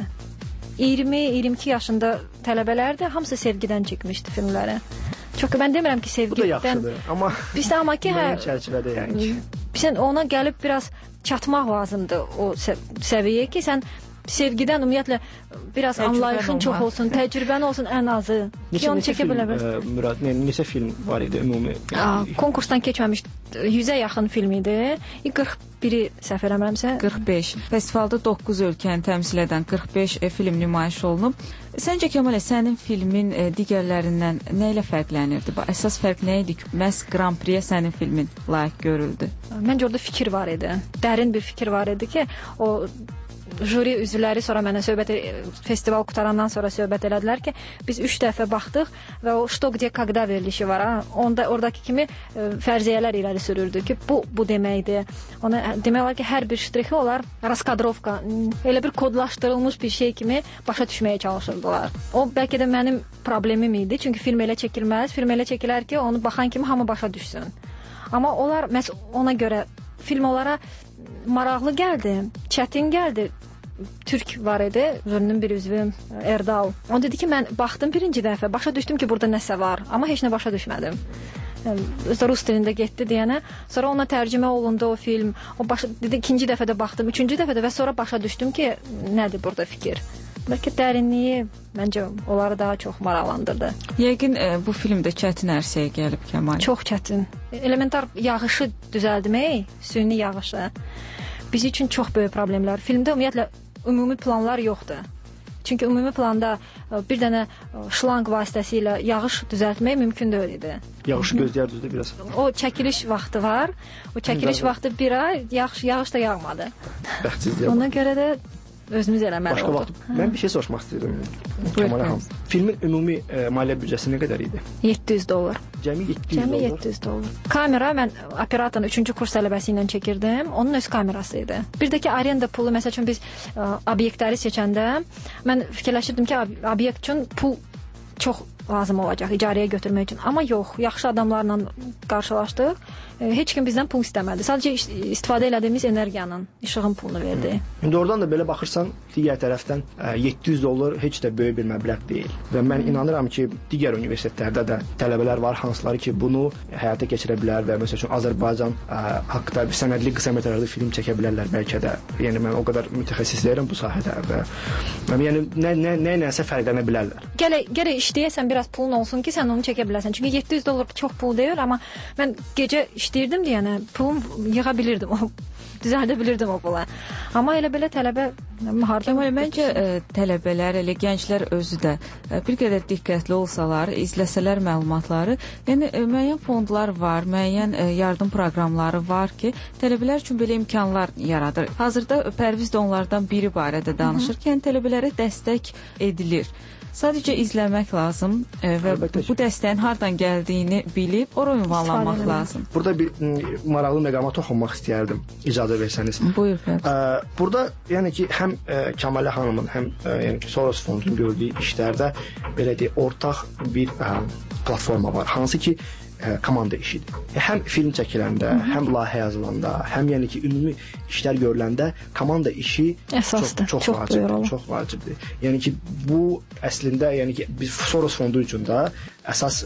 20-22 yaşında tələbələrdir, hamısı sevgidən çəkmişdi filmləri. Çox mən demirəm ki, sevgidən. Bu da yaxşıdır, amma bizdə amma ki, çərçivədə yəni. Sən ona gəlib biraz çatmaq lazımdır o səviyyəyə ki, sən sevgidən ümumiyyətlə biraz anlayışın çox olsun, təcrübən olsun ən azı. Ki onu çəkə bilərsən. Murad, neçə film var idi ümumi? Konkursdan keçməmiş 100-ə yaxın film idi. 41-i səhv eləmirəmsə 45. Festivalda 9 ölkəni təmsil edən 45 film nümayiş olunub. Səncə Kəmalə, sənin filmin digərlərindən nə ilə fərqlənirdi? Əsas fərq nə idi ki, məhz Grand Prix-yə sənin filmin layiq görüldü? Məncə orada fikir var idi. Dərin bir fikir var idi ki, o juri üzvləri sonra mənə festival qutarandan sonra söhbət elədilər ki, biz 3 dəfə baxdıq və o "Что, где, когда" verilişi var. Oradakı kimi fərziyyələr irəli sürürdü ki, bu deməkdir. Ona demək olar ki, hər bir ştrixi onlar raskadrovka, elə bir kodlaşdırılmış bir şey kimi başa düşməyə çalışırdılar. O bəlkə də mənim problemim idi, çünki film elə çəkilməz. Film elə çəkilər ki, onu baxan kimi hamı başa düşsün. Amma onlar ona görə film onlara maraqlı gəldi, çətin gəldi. Türk var idi, jürinin bir üzvü Erdal. O dedi ki, mən baxdım birinci dəfə, başa düşdüm ki, burada nəsə var, amma heç nə başa düşmədim. Rus dilində getdi deyənə, sonra ona tərcümə olundu o film. O dedi, ikinci dəfə də baxdım, üçüncü dəfə də və sonra başa düşdüm ki, nədir burada fikir. Bəlkə dərinliyi məncə onları daha çox maraqlandırdı. Yəqin bu filmdə çətin ərsəyə gəlib Kəmal. Çox çətin. Elementar yağışı düzəldmək, süni yağışı bizim üçün çox böyük problemlər. Filmdə ümumiyyətlə ümumi planlar yoxdur. Çünki ümumi planda bir dənə şlanq vasitəsilə yağış düzəltmək mümkün deyil idi. Yağışı gözləyirdiniz də biraz. O çəkiliş vaxtı var. O çəkiliş vaxtı bir ay yağış da yağmadı. Bəxtsiz. Ona görə də özümüz eləməli olduq. Mən bir şey soruşmaq istəyirəm. Kəmal xanım. Filmin ümumi maliyyə büdcəsi nə qədər idi? $700. Cəmi $700. Kamera mən operatorun 3-cü kurs tələbəsi ilə çəkirdim. Onun öz kamerası idi. Bir də ki, arenda pulu, məsəl üçün biz obyektləri seçəndə mən fikirləşirdim ki, obyekt üçün pul çox lazım olacaq icarəyə götürmək üçün. Amma yox, yaxşı adamlarla qarşılaşdıq. Heç kim bizdən pul istəmədi. Sadəcə istifadə elədiyimiz energiyanın, işığın pulunu verdi. İndi oradan da belə baxırsan, digər tərəfdən $700 heç də böyük bir məbləğ deyil. Və mən inanıram ki, digər universitetlərdə də tələbələr var, hansıları ki, bunu həyata keçirə bilər və məsəl üçün Azərbaycan haqqında bir sənədli qısa metrajlı film çəkə bilərlər bəlkə də. Yəni mən o qədər mütəxəssis deyirəm bu sahədə və yəni nəsə fərqlənə bilərlər. Gərək işləyəsən biraz pulun olsun ki, sən onu çəkə bilərsən. Çünki $700 çox pul deyil, amma mən gecə işləyirdim deyənə pulum yığa bilirdim, düzəldə bilirdim o pula. Amma elə belə tələbə hardan? Məncə tələbələr, elə gənclər özü də bir qədər diqqətli olsalar, izləsələr məlumatları, yəni müəyyən fondlar var, müəyyən yardım proqramları var ki, tələbələr üçün belə imkanlar yaradır. Hazırda Pərviz də onlardan biri barədə danışır ki, yəni tələbələrə dəstək edilir. Sadəcə izləmək lazım və bu dəstəyin hardan gəldiyini bilib ora ünvanlanmaq lazım. Burada bir maraqlı məqama toxunmaq istəyərdim, icazə versəniz. Buyur. Burada yəni ki, həm Kəmalə xanımın, həm yəni Soros fondunun gördüyü işlərdə belə deyək, ortaq bir platforma var. Hansı ki, komanda işidir. Həm film çəkiləndə, həm layihə yazılanda, həm yəni ki, ümumi işlər görüləndə komanda işi çox vacibdir. Yəni ki, bu əslində yəni ki, biz Soros fondu üçün də əsas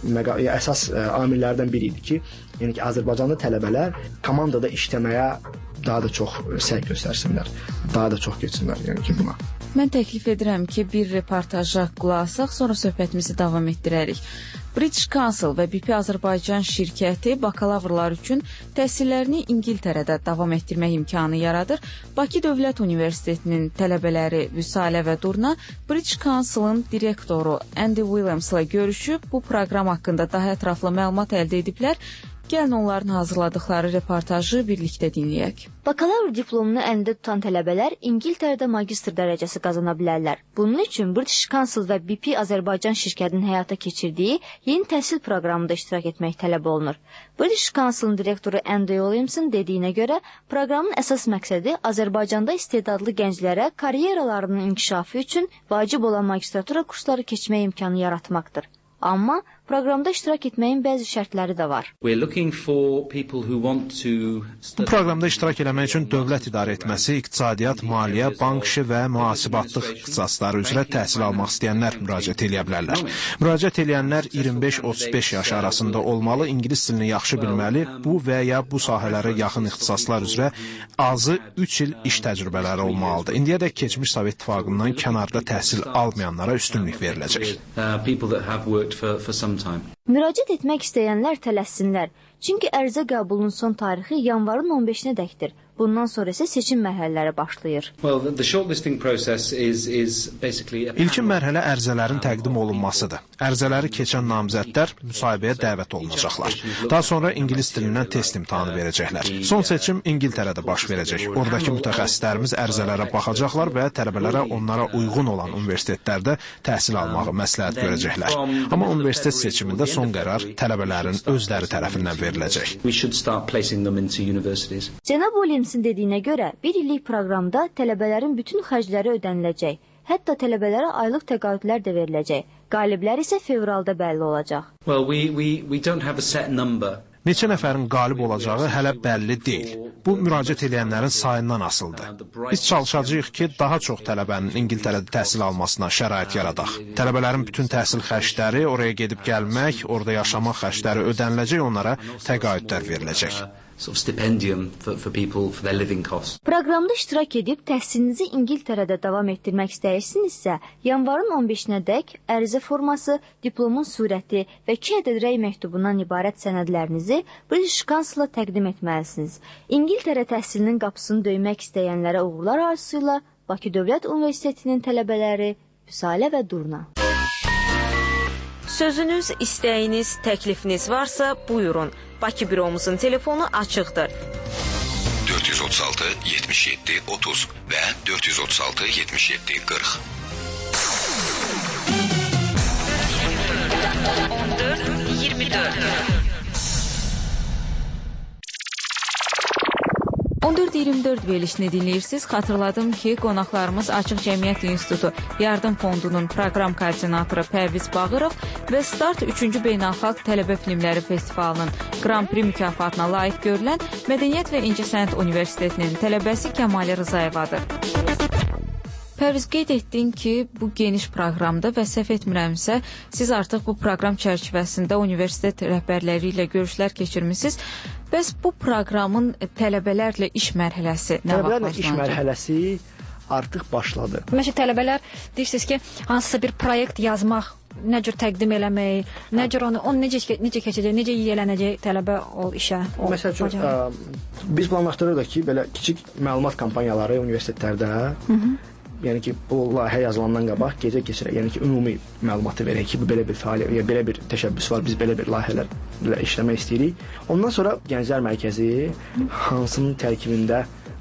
amillərdən biri idi ki, yəni ki, Azərbaycanlı tələbələr komandada işləməyə daha da çox səy göstərsinlər, daha da çox getsinlər yəni ki, buna. Mən təklif edirəm ki, bir reportaja qulaq asaq, sonra söhbətimizi davam etdirərik. British Council və BP Azərbaycan şirkəti bakalavrlar üçün təhsillərini İngiltərədə davam etdirmək imkanı yaradır. Bakı Dövlət Universitetinin tələbələri Vüsalə və Durna British Council'ın direktoru Andy Williams'la görüşüb bu proqram haqqında daha ətraflı məlumat əldə ediblər. Gəlin onların hazırladıqları reportajı birlikdə dinləyək. Bakalavr diplomunu əlində tutan tələbələr İngiltərədə magistr dərəcəsi qazana bilərlər. Bunun üçün British Council və BP Azərbaycan şirkətinin həyata keçirdiyi yeni təhsil proqramında iştirak etmək tələb olunur. British Council'ın direktoru Andy Williams'ın dediyinə görə, proqramın əsas məqsədi Azərbaycanda istedadlı gənclərə karyeralarının inkişafı üçün vacib olan magistratura kursları keçmək imkanı yaratmaqdır. Amma proqramda iştirak etməyin bəzi şərtləri də var. Bu proqramda iştirak eləmək üçün dövlət idarə etməsi, iqtisadiyyat, maliyyə, bank işi və mühasibatlıq ixtisasları üzrə təhsil almaq istəyənlər müraciət edə bilərlər. Müraciət edənlər 25-35 yaş arasında olmalı, ingilis dilini yaxşı bilməli, bu və ya bu sahələrə yaxın ixtisaslar üzrə azı 3 il iş təcrübələri olmalıdır. İndiyədək keçmiş Sovet İttifaqından kənarda təhsil almayanlara üstünlük veriləcək. Müraciət etmək istəyənlər tələssinlər. Çünki ərizə qəbulunun son tarixi yanvarın 15-nədəkdir. Bundan sonra isə seçim mərhələləri başlayır. İlkin mərhələ ərizələrin təqdim olunmasıdır. Ərizələri keçən namizədlər müsahibəyə dəvət olunacaqlar. Daha sonra ingilis dilindən test imtahanı verəcəklər. Son seçim İngiltərədə baş verəcək. Oradakı mütəxəssislərimiz ərizələrə baxacaqlar və tələbələrə onlara uyğun olan universitetlərdə təhsil almağı məsləhət görəcəklər. Amma universitet seçimində son qərar tələbələrin özləri tərəfindən veriləcək. Cənab Williams'in dediyinə görə, bir illik proqramda tələbələrin bütün xərcləri ödəniləcək. Hətta tələbələrə aylıq təqaüdlər də veriləcək. Qaliblər isə fevralda bəlli olacaq. Neçə nəfərin qalib olacağı hələ bəlli deyil. Bu, müraciət edənlərin sayından asılıdır. Biz çalışacağıq ki, daha çox tələbənin İngiltərədə təhsil almasına şərait yaradaq. Tələbələrin bütün təhsil xərcləri, oraya gedib gəlmək, orada yaşamaq xərcləri ödəniləcək, onlara təqaüdlər veriləcək. Proqramda iştirak edib təhsilinizi İngiltərədə davam etdirmək istəyirsinizsə, yanvarın 15-nədək ərizə forması, diplomun surəti və 2 ədəd rəy məktubundan ibarət sənədlərinizi British Council-a təqdim etməlisiniz. İngiltərə təhsilinin qapısını döymək istəyənlərə uğurlar arzusuyla Bakı Dövlət Universitetinin tələbələri Füsalə və Durna. Sözünüz, istəyiniz, təklifiniz varsa buyurun. Bakı büromuzun telefonu açıqdır. 436 77 30 və 436 77 40. 14 24. 14-24 verilişini dinləyirsiniz. Xatırladım ki, qonaqlarımız Açıq Cəmiyyət İnstitutu Yardım Fondunun proqram koordinatoru Pərviz Bağırov və Start 3-cü Beynəlxalq Tələbə Filmləri Festivalının Grand Prix mükafatına layiq görülən Mədəniyyət və İncəsənət Universitetinin tələbəsi Kəmalə Rızayevadır. Pərviz, qeyd etdin ki, bu geniş proqramda və səhv etmirəmsə, siz artıq bu proqram çərçivəsində universitet rəhbərləri ilə görüşlər keçirmisiniz. Bəs bu proqramın tələbələrlə iş mərhələsi nə vaxt başlanacaq? Tələbələrlə iş mərhələsi artıq başladı. Məsələn, tələbələr deyirsiniz ki, hansısa bir proyekt yazmaq, nə cür təqdim eləmək, nə cür onu necə keçəcək, necə yiyələnəcək tələbə o işə. Məsəl üçün, biz planlaşdırırıq ki, belə kiçik məlumat kampaniyaları universitetlərdə, yəni ki, bu layihə yazılandan qabaq gecə keçirək, yəni ki, ümumi məlumatı verək ki, bu belə bir fəaliyyət, belə bir təşəbbüs var, biz belə bir layihələrlə işləmək istəyirik. Ondan sonra Gənclər Mərkəzi hansının tərkibində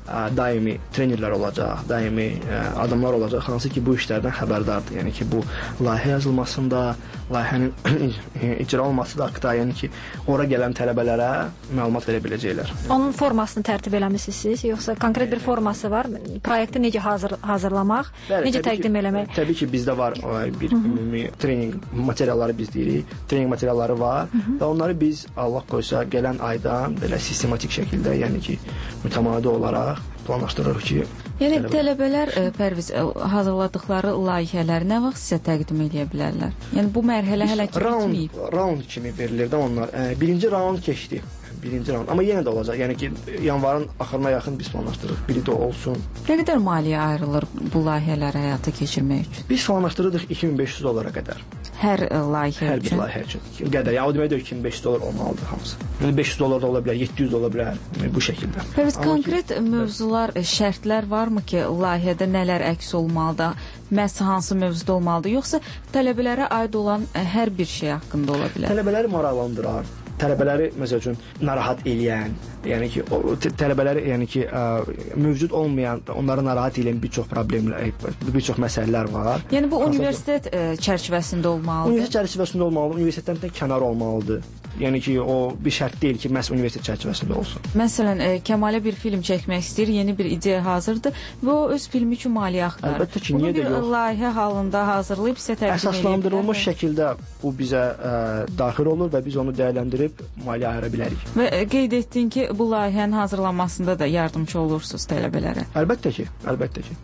daimi trenerlər olacaq, daimi adamlar olacaq, hansı ki, bu işlərdən xəbərdardır. Yəni ki, bu layihə yazılmasında, layihənin icra olması da haqqında, yəni ki, ora gələn tələbələrə məlumat verə biləcəklər. Onun formasını tərtib eləmisiniz, yoxsa konkret bir forması var? Proyekti necə hazırlamaq, necə təqdim eləmək? Təbii ki, bizdə var bir ümumi trening materialları biz deyirik, trening materialları var və onları biz Allah qoysa gələn aydan belə sistematik şəkildə, yəni ki, mütəmadi olaraq planlaşdırırıq ki, yəni tələbələr Pərviz hazırladıqları layihələri nə vaxt sizə təqdim edə bilərlər? Yəni bu mərhələ hələ ki bitməyib. Round kimi verilir də onlar. Birinci round keçdi. Amma yenə də olacaq. Yəni ki, yanvarın axırına yaxın biz planlaşdırırıq. Biri də olsun. Nə qədər maliyyə ayrılır bu layihələri həyata keçirmək üçün? Biz planlaşdırırıq $2500 qədər. Hər layihə üçün? Hər bir layihə üçün. Qədər. Yəni o demək deyil ki, $2500 olmalıdır hamısı. $500 da ola bilər, $700 ola bilər. Bu şəkildə. Pərviz, konkret mövzular, şərtlər varmı ki, layihədə nələr əks olmalıdır? Məhz hansı mövzuda olmalıdır? Yoxsa tələbələrə aid olan hər bir şey haqqında ola bilər? Tələbələri maraqlandırar. Tələbələri məsəl üçün narahat eləyən, yəni ki, tələbələri yəni ki, mövcud olmayan, onları narahat edən bir çox problemlər, bir çox məsələlər var. Yəni bu universitet çərçivəsində olmalıdır. Universitet çərçivəsində olmalıdır, universitetdən kənar olmalıdır. Yəni ki, o bir şərt deyil ki, məhz universitet çərçivəsində olsun. Məsələn, Kəmalə bir film çəkmək istəyir, yeni bir ideya hazırdır və o öz filmi üçün maliyyə axtarır. Əlbəttə ki, niyə də yox? Bunu bir layihə halında hazırlayıb sizə təqdim edə bilər. Əsaslandırılmış şəkildə bu bizə daxil olur və biz onu dəyərləndirib maliyyə ayıra bilərik. Və qeyd etdin ki, bu layihənin hazırlanmasında da yardımcı olursunuz tələbələrə. Əlbəttə ki, əlbəttə ki.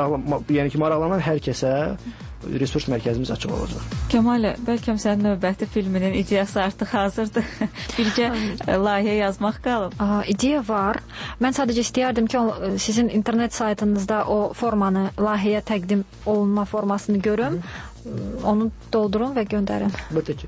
Yəni maraqlanan hər kəsə resurs mərkəzimiz açıq olacaq. Kəmalə, bəlkə sənin növbəti filminin ideyası artıq hazırdır. Bircə layihə yazmaq qalıb. İdeya var. Mən sadəcə istəyərdim ki, sizin internet saytınızda o formanı, layihəyə təqdim olunma formasını görüm. Onu doldurun və göndərin. Əlbəttə ki.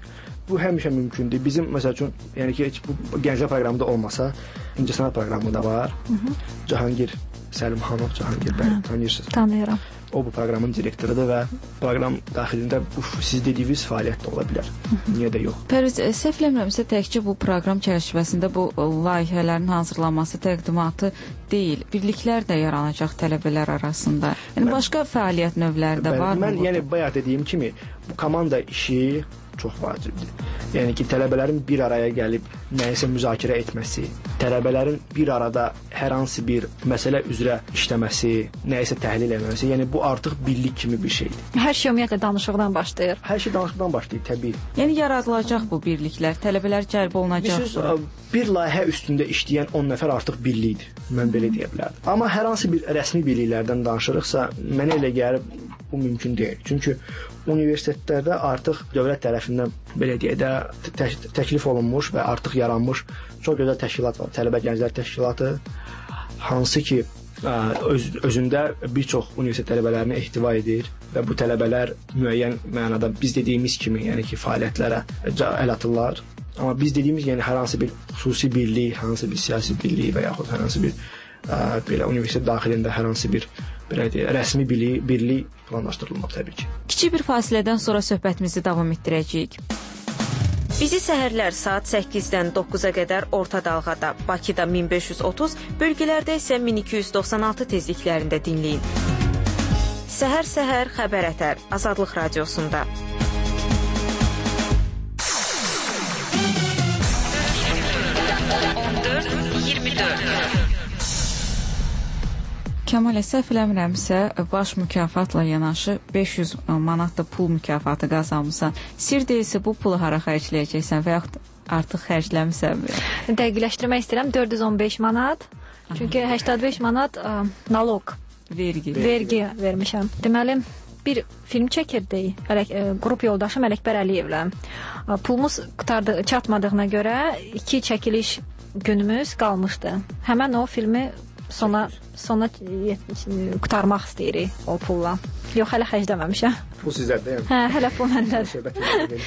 bu həmişə mümkündür. Bizim məsəl üçün, yəni ki, heç bu gənclər proqramında olmasa, incəsənət proqramında var. Cahangir Səlimxanov, Cahangir bəy, tanıyırsınız? Tanıyıram. O bu proqramın direktorudur və proqram daxilində bu siz dediyiniz fəaliyyət də ola bilər. Niyə də yox? Pərviz, səhv eləmirəmsə təkcə bu proqram çərçivəsində bu layihələrin hazırlanması, təqdimatı deyil, birliklər də yaranacaq tələbələr arasında. Yəni başqa fəaliyyət növləri də varmı? Mən yəni bayaq dediyim kimi bu komanda işi çox vacibdir. Yəni ki, tələbələrin bir araya gəlib nəyisə müzakirə etməsi, tələbələrin bir arada hər hansı bir məsələ üzrə işləməsi, nəyisə təhlil etməsi, yəni bu artıq birlik kimi bir şeydir. Hər şey ümumiyyətlə danışıqdan başlayır. Hər şey danışıqdan başlayır, təbii. Yəni yaradılacaq bu birliklər, tələbələr cəlb olunacaq. Bir layihə üstündə işləyən 10 nəfər artıq birlikdir. Mən belə deyə bilərdim. Amma hər hansı bir rəsmi birliklərdən danışırıqsa, mənə elə gəlir bu mümkün deyil. Çünki universitetlərdə artıq dövlət tərəfindən belə deyək də təklif olunmuş və artıq yaranmış çox gözəl təşkilat var. Tələbə Gənclər Təşkilatı, hansı ki özündə bir çox universitet tələbələrini ehtiva edir və bu tələbələr müəyyən mənada biz dediyimiz kimi, yəni ki, fəaliyyətlərə əl atırlar. Amma biz dediyimiz, yəni hər hansı bir xüsusi birlik, hər hansı bir siyasi birlik və yaxud hər hansı bir belə universitet daxilində hər hansı bir belə deyək, rəsmi birlik planlaşdırılmaq təbii ki. Kiçik bir fasilədən sonra söhbətimizi davam etdirəcəyik. Bizi səhərlər saat 8-dən 9-a qədər orta dalğada, Bakıda 1530, bölgələrdə isə 1296 tezliklərində dinləyin. Səhər-səhər xəbər ətər Azadlıq Radiosunda. Kəmal, səhv eləmirəmsə, baş mükafatla yanaşı 500 manat da pul mükafatı qazanmısan. Sir deyilsə bu pulu hara xərcləyəcəksən və yaxud artıq xərcləmisənmi? Dəqiqləşdirmək istəyirəm, 415 manat. Çünki 85 manat naloq, vergi vermişəm. Deməli, bir film çəkirdik, qrup yoldaşım Ələkbər Əliyevlə. Pulumuz çatmadığına görə 2 çəkiliş günümüz qalmışdı. Həmən o filmi sona qutarmaq istəyirik o pulla. Yox, hələ xərcləməmişəm. Pul sizdədir, yəni? Hə, hələ pul məndədir.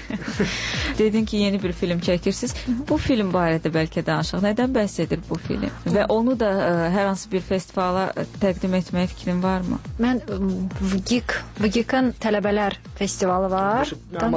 Dedin ki, yeni bir film çəkirsiniz. Bu film barədə bəlkə danışaq. Nədən bəhs edir bu film? Və onu da hər hansı bir festivala təqdim etməyə fikrin varmı? Mən VGIK-ın tələbələr festivalı var.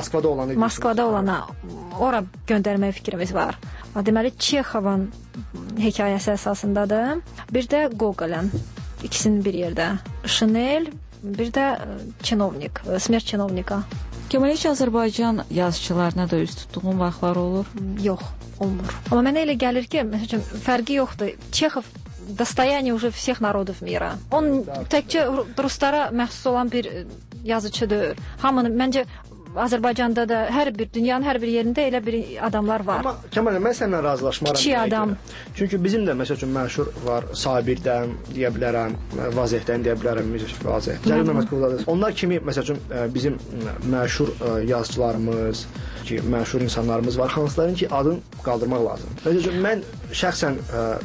Moskvada olana ora göndərməyə fikrimiz var. Deməli, Çexovun hekayəsi əsasındadır. Bir də Gogol'un, ikisinin bir yerdə. Şinel, bir də çinovnik, smert çinovnika. Kemal, heç Azərbaycan yazıçılarına da üz tutduğun vaxtlar olur? Yox, olmur. Amma mənə elə gəlir ki, məsələn, fərqi yoxdur. Çexov достояние уже всех народов мира. Он təkcə ruslara məxsus olan bir yazıçıdır. Hamının, məncə, Azərbaycanda da dünyanın hər bir yerində elə bir adamlar var. Amma Kəmal, mən səninlə razılaşmaram. Kiçik adam. Çünki bizim də məsəl üçün məşhur var, Sabirdən deyə bilərəm, Vazehdən deyə bilərəm, Mircəf Vazeh. Cəlil Məmmədquluzadə. Onlar kimi məsəl üçün bizim məşhur yazıçılarımız, ki, məşhur insanlarımız var, hansıların ki, adını qaldırmaq lazımdır. Məsəl üçün mən şəxsən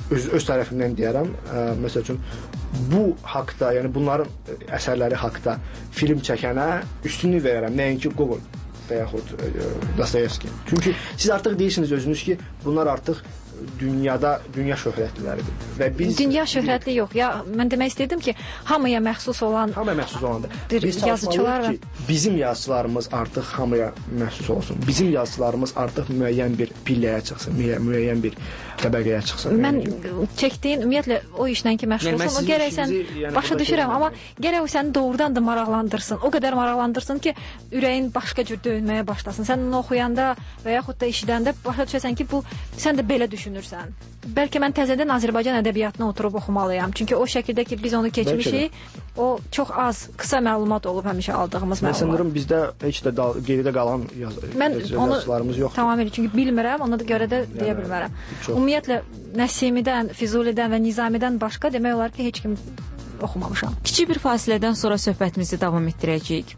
öz tərəfimdən deyərəm, məsəl üçün bu haqda, yəni bunların əsərləri haqda film çəkənə üstünlük verərəm, nəinki Gogol və yaxud Dostoyevski. Çünki siz artıq deyirsiniz özünüz ki, bunlar artıq dünya şöhrətliləridir. Və biz dünya şöhrətli yox. Ya mən demək istəyirdim ki, hamıya məxsus olandır. Biz çalışmalıyıq ki, bizim yazıçılarımız artıq hamıya məxsus olsun. Bizim yazıçılarımız artıq müəyyən bir pilləyə çıxsın, müəyyən bir təbəqəyə çıxsın. Mən çəkdiyin ümumiyyətlə o işlə ki məşğul olsun, o gərək sən başa düşürəm, amma gərək o səni doğrudan da maraqlandırsın. O qədər maraqlandırsın ki, ürəyin başqa cür döyünməyə başlasın. Sən onu oxuyanda və yaxud da eşidəndə başa düşəsən ki, bu sən də belə düşünürsən. Bəlkə mən təzədən Azərbaycan ədəbiyyatını oturub oxumalıyam. Çünki o şəkildə ki, biz onu keçmişik, o çox az, qısa məlumat olub həmişə aldığımız məlumat. Mən sanırım bizdə heç də geridə qalan yazıçılarımız yoxdur. Tamamilə, çünki bilmirəm, ona görə də deyə bilmərəm. Ümumiyyətlə, Nəsimidən, Füzulidən və Nizamidən başqa demək olar ki, heç kim oxumamışam. Kiçik bir fasilədən sonra söhbətimizi davam etdirəcəyik.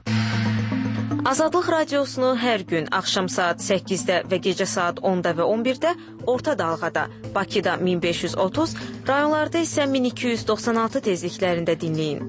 Azadlıq Radiosunu hər gün axşam saat 8-də və gecə saat 10-da və 11-də orta dalğada, Bakıda 1530, rayonlarda isə 1296 tezliklərində dinləyin.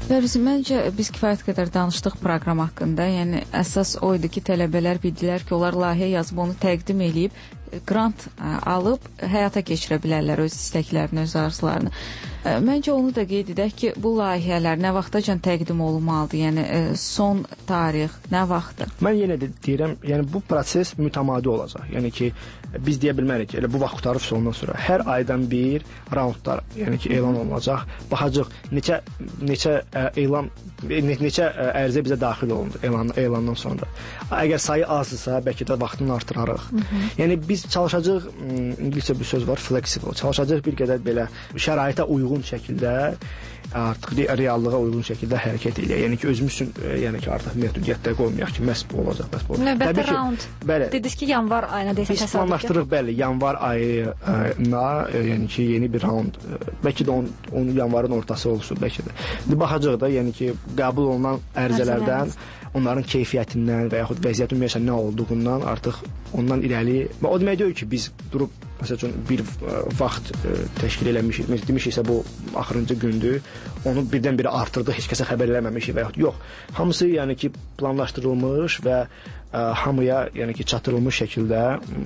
Pərviz, məncə biz kifayət qədər danışdıq proqram haqqında. Yəni əsas o idi ki, tələbələr bildilər ki, onlar layihə yazıb onu təqdim eləyib, qrant alıb həyata keçirə bilərlər öz istəklərini, öz arzularını. Məncə onu da qeyd edək ki, bu layihələr nə vaxtacan təqdim olunmalıdır? Yəni son tarix nə vaxtdır? Mən yenə də deyirəm, yəni bu proses mütəmadi olacaq. Yəni ki, biz deyə bilmərik ki, elə bu vaxt qutarıb ondan sonra hər aydan bir raundlar, yəni ki, elan olunacaq. Baxacaq neçə elan, neçə ərizə bizə daxil olundu elandan sonra. Əgər sayı azsa, bəlkə də vaxtını artırarıq. Yəni biz çalışacağıq, İngiliscə bir söz var, flexible. Çalışacağıq bir qədər belə şəraitə uyğun şəkildə, artıq reallığa uyğun şəkildə hərəkət eləyək. Yəni ki, özümüz üçün, yəni ki, artıq məhdudiyyətdə qoymayaq ki, məhz bu olacaq, məhz bu olacaq. Növbəti raund. Bəli. Dediniz ki, yanvar ayına desə təsadüf. Biz planlaşdırırıq, bəli, yanvar ayına, yəni ki, yeni bir raund. Bəlkə də onun yanvarın ortası olsun, bəlkə də. Baxacaq da, yəni ki, qəbul olunan ərizələrdən, onların keyfiyyətindən və yaxud vəziyyət ümumiyyətlə nə olduğundan artıq ondan irəli. O demək deyil ki, biz durub məsələn bir vaxt təşkil eləmişik, demişiksə bu axırıncı gündür, onu birdən-birə artırdıq, heç kəsə xəbər eləməmişik və yaxud yox. Hamısı yəni ki planlaşdırılmış və hamıya yəni ki çatdırılmış şəkildə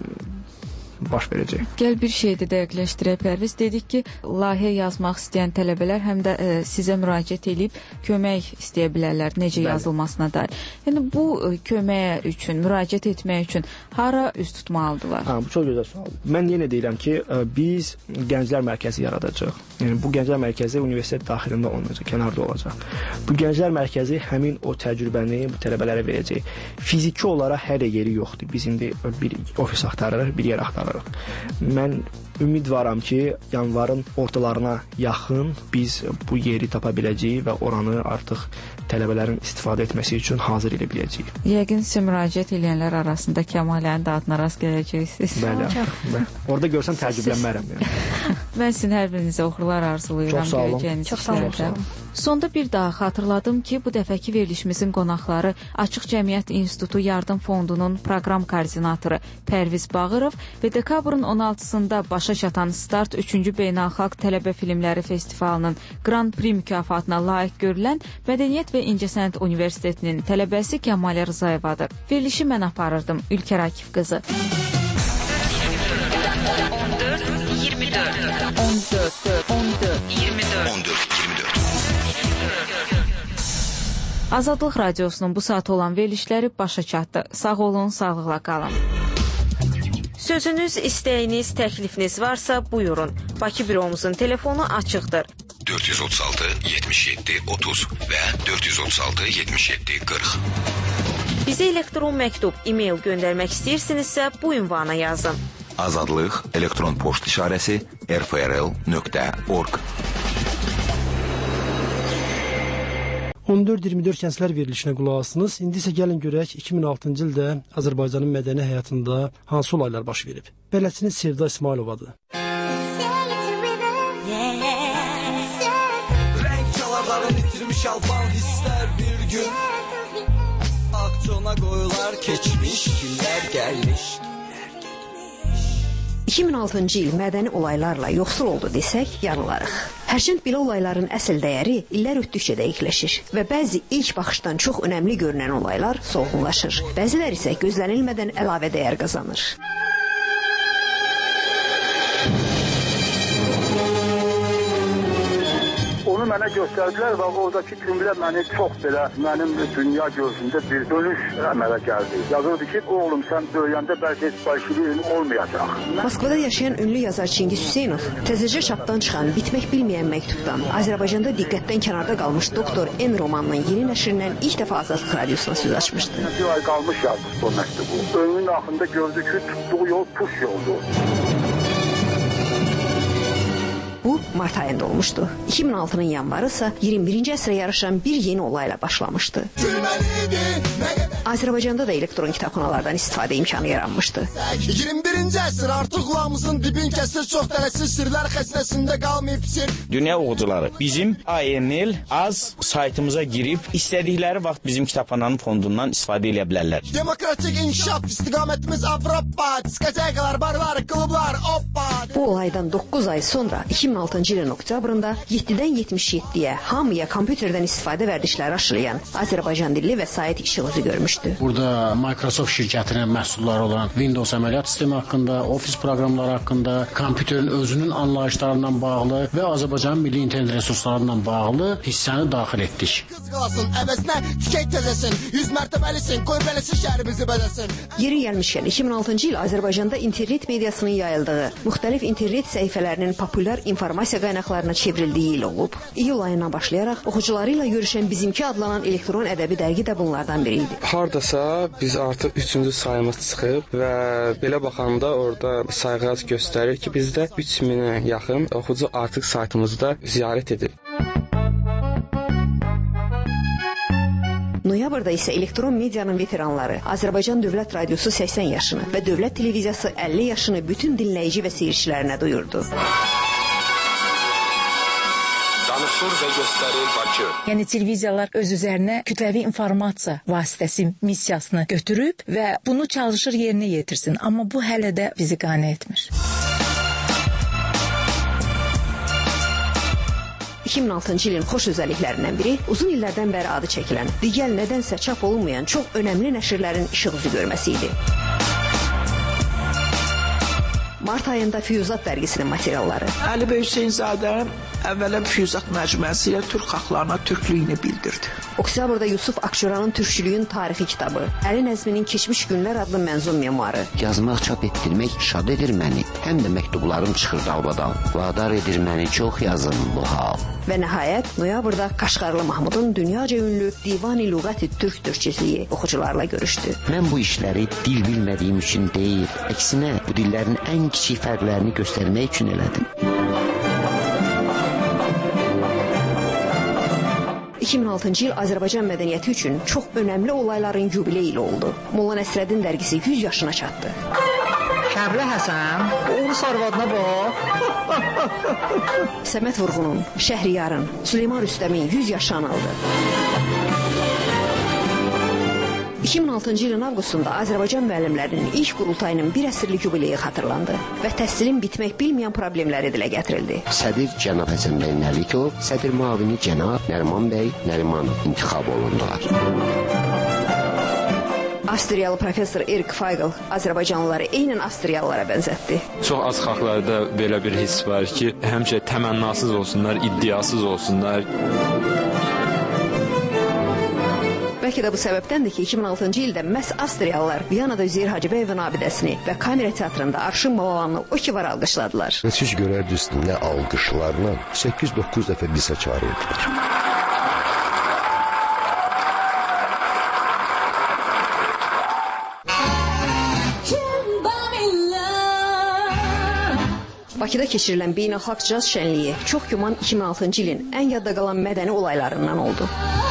baş verəcək. Gəl bir şey də dəqiqləşdirək Pərviz. Dedik ki, layihə yazmaq istəyən tələbələr həm də sizə müraciət edib kömək istəyə bilərlər necə yazılmasına dair. Yəni bu köməyə üçün, müraciət etmək üçün hara üz tutmalıdırlar? Bu çox gözəl sualdır. Mən yenə deyirəm ki, biz gənclər mərkəzi yaradacağıq. Yəni bu gənclər mərkəzi universitet daxilində olmayacaq, kənarda olacaq. Bu gənclər mərkəzi həmin o təcrübəni bu tələbələrə verəcək. Fiziki olaraq hər yeri yoxdur. Biz indi bir ofis axtarırıq, bir yer axtarırıq. Mən ümidvaram ki, yanvarın ortalarına yaxın biz bu yeri tapa biləcəyik və oranı artıq tələbələrin istifadə etməsi üçün hazır edə biləcəyik. Yəqin sizə müraciət edənlər arasında Kəmallərin də adına rast gələcəksiniz. Bəli. Orada görsəm təəccüblənmərəm. Mən sizin hər birinizə uğurlar arzulayıram. Çox sağ olun. Sonda bir daha xatırladım ki, bu dəfəki verilişimizin qonaqları Açıq Cəmiyyət İnstitutu Yardım Fondunun proqram koordinatoru Pərviz Bağırov və dekabrın 16-sında başa çatan Start 3-cü Beynəlxalq Tələbə Filmləri Festivalının Grand Prix mükafatına layiq görülən Mədəniyyət və İncəsənət Universitetinin tələbəsi Kəmalə Rzayevadır. Verilişi mən aparırdım, Ülkər Akif qızı. 14-24 Azadlıq Radiosunun bu saat olan verilişləri başa çatdı. Sağ olun, sağlıqla qalın. Sözünüz, istəyiniz, təklifiniz varsa buyurun. Bakı büromuzun telefonu açıqdır. 436 77 30 və 436 77 40. Bizə elektron məktub, e-mail göndərmək istəyirsinizsə bu ünvana yazın. Azadlıq elektron poçt işarəsi rfrl.org. 14-24 gənclər verilişinə qulaq asdınız. İndi isə gəlin görək 2006-cı ildə Azərbaycanın mədəni həyatında hansı olaylar baş verib. Bələdçiniz Sevda İsmailovadır. Rəng çalarların itirmiş alban hisslər bir gün aktona qoyular keçmiş, günlər gəlmiş. 2006-cı il mədəni olaylarla yoxsul oldu desək, yanılarıq. Hərçənd belə olayların əsl dəyəri illər ötdükcə dəqiqləşir və bəzi ilk baxışdan çox önəmli görünən olaylar solğunlaşır. Bəziləri isə gözlənilmədən əlavə dəyər qazanır. Onu mənə göstərdilər və oradakı cümlə məni çox belə mənim dünya gözündə bir dönüş əmələ gəldi. Yazırdı ki, oğlum sən böyüyəndə bəlkə heç bolşevizm olmayacaq. Moskvada yaşayan ünlü yazar Çingiz Hüseynov təzəcə çapdan çıxan Bitmək bilməyən məktubdan Azərbaycanda diqqətdən kənarda qalmış Doktor N romanının yeni nəşrindən ilk dəfə Azadlıq Radiosuna söz açmışdı. Bir ay qalmış yazdı bu məktubu. Ömrünün axırında gördü ki, tutduğu yol puş yoldur. Bu mart ayında olmuşdu. 2006-nın yanvarı ise 21. əsrə yarışan bir yeni olayla başlamıştı. Azərbaycanda da elektron kitabxanalardan istifadə imkanı yaranmışdı. 21-ci əsr artıq qulağımızın dibin kəsir, çox tələsir, sirlər xəzinəsində qalmayıb sir. Dünya oxucuları bizim ANL az saytımıza girib istədikləri vaxt bizim kitabxananın fondundan istifadə edə bilərlər. Demokratik inkişaf istiqamətimiz Avropa, diskotekalar, barlar, klublar, hoppa. Bu olaydan 9 ay sonra 2006-cı ilin oktyabrında 7-dən 77-yə hamıya kompüterdən istifadə vərdişləri aşılayan Azərbaycan dilli vəsait işıq üzü görmüşdü. Burada Microsoft şirkətinin məhsulları olan Windows əməliyyat sistemi haqqında, Office proqramları haqqında, kompüterin özünün anlayışlarından bağlı və Azərbaycanın milli internet resurslarından bağlı hissəni daxil etdik. Qız qalasın, əvəzinə tikək təzəsin, 100 mərtəbəlisin, qoy beləsi şəhərimizi bəzəsin. Yeri gəlmişkən 2006-cı il Azərbaycanda internet mediasının yayıldığı, müxtəlif internet səhifələrinin populyar informasiya qaynaqlarına çevrildiyi il olub. İyul ayından başlayaraq oxucuları ilə görüşən Bizimki adlanan elektron ədəbi dərgi də bunlardan biri idi. Hardasa biz artıq 3-cü sayımız çıxıb və belə baxanda orada sayğac göstərir ki, bizdə 3000-ə yaxın oxucu artıq saytımızda ziyarət edib. Noyabrda isə elektron medianın veteranları Azərbaycan Dövlət Radiosu 80 yaşını və Dövlət Televiziyası 50 yaşını bütün dinləyici və seyircilərinə duyurdu. Danışır və göstərir Bakı. Yəni televiziyalar öz üzərinə kütləvi informasiya vasitəsi missiyasını götürüb və bunu çalışır yerinə yetirsin. Amma bu hələ də bizi qane etmir. 2006-cı ilin xoş özəlliklərindən biri uzun illərdən bəri adı çəkilən, digər nədənsə çap olunmayan çox önəmli nəşrlərin işıq üzü görməsi idi. Mart ayında Füyuzat dərgisinin materialları. Əli Bəy Hüseynzadə əvvələ Füyuzat məcmuəsi ilə türk xalqlarına türklüyünü bildirdi. Oktyabrda Yusuf Akşuranın Türkçülüyün tarixi kitabı, Əli Nəzminin Keçmiş Günlər adlı mənzum memuarı. Yazmaq, çap etdirmək şad edir məni, həm də məktublarım çıxır dalbadan. Vadar edir məni çox yazın bu hal. Və nəhayət, noyabrda Qaşqarlı Mahmudun dünyaca ünlü Divani Lüğəti Türk türkçəsiyi oxucularla görüşdü. Mən bu işləri dil bilmədiyim üçün deyil, əksinə bu dillərin ən kiçik fərqlərini göstərmək üçün elədim. 2006-cı il Azərbaycan mədəniyyəti üçün çox önəmli olayların yubiley ili oldu. Molla Nəsrəddin dərgisi 100 yaşına çatdı. Kəblə Həsən, Oğuz arvadına bax. Səməd Vurğunun, Şəhriyarın, Süleyman Rüstəmin 100 yaşı anıldı. 2006-cı ilin avqustunda Azərbaycan müəllimlərinin ilk qurultayının bir əsrlik yubileyi xatırlandı və təhsilin bitmək bilməyən problemləri dilə gətirildi. Sədir cənab Həsən bəy Nəlikov, sədir müavini cənab Nəriman bəy Nərimanov intiqab olundular. Avstriyalı professor Erik Feigl Azərbaycanlıları eynən Avstriyalılara bənzətdi. Çox az xalqlarda belə bir hiss var ki, həmişə təmənnasız olsunlar, iddiasız olsunlar. Bəlkə də bu səbəbdəndir ki, 2006-cı ildə məhz Avstriyalılar Viyanada Üzeyir Hacıbəyevin abidəsini və Kamera teatrında Arşın Balabanını o ki var alqışladılar. Siz görərdiniz nə alqışlarla 8-9 dəfə bizə çağırırdılar. Bakıda keçirilən beynəlxalq caz şənliyi çox güman 2006-cı ilin ən yadda qalan mədəni olaylarından oldu.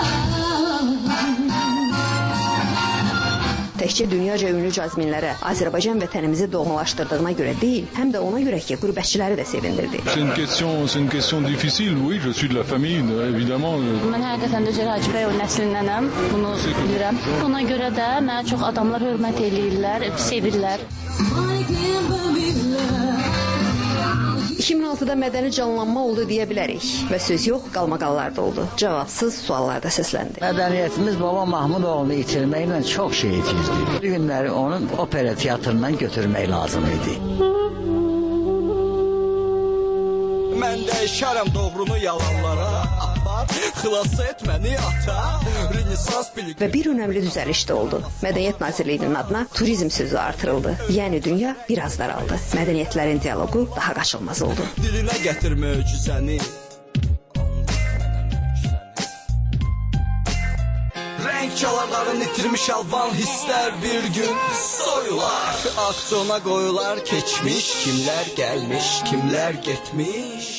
Təkcə dünyaca ünlü cazminlərə Azərbaycan vətənimizi doğmalaşdırdığına görə deyil, həm də ona görə ki, qürbətçiləri də sevindirdi. C'est une question difficile, oui, je suis de la famille, évidemment. Mən həqiqətən də Üzeyir Hacıbəyev nəslindənəm, bunu bilirəm. Buna görə də mənə çox adamlar hörmət eləyirlər, sevirlər. 2006-da mədəni canlanma oldu deyə bilərik və söz yox, qalmaqallar da oldu. Cavabsız suallar da səsləndi. Mədəniyyətimiz Baba Mahmudoğlu'nu itirməklə çox şey itirdi. Bir günləri onun opera teatrından götürmək lazım idi. Mən dəyişərəm doğrunu yalanlara, xilas et məni ata, Renesans bilik. Və bir önəmli düzəliş də oldu. Mədəniyyət Nazirliyinin adına turizm sözü artırıldı. Yəni dünya biraz daraldı. Mədəniyyətlərin dialoqu daha qaçılmaz oldu. Dilinə gətir möcüzəni. Rəng çalarların itirmiş alvan hisslər bir gün soyular. Aksiyona qoyular keçmiş, kimlər gəlmiş, kimlər getmiş.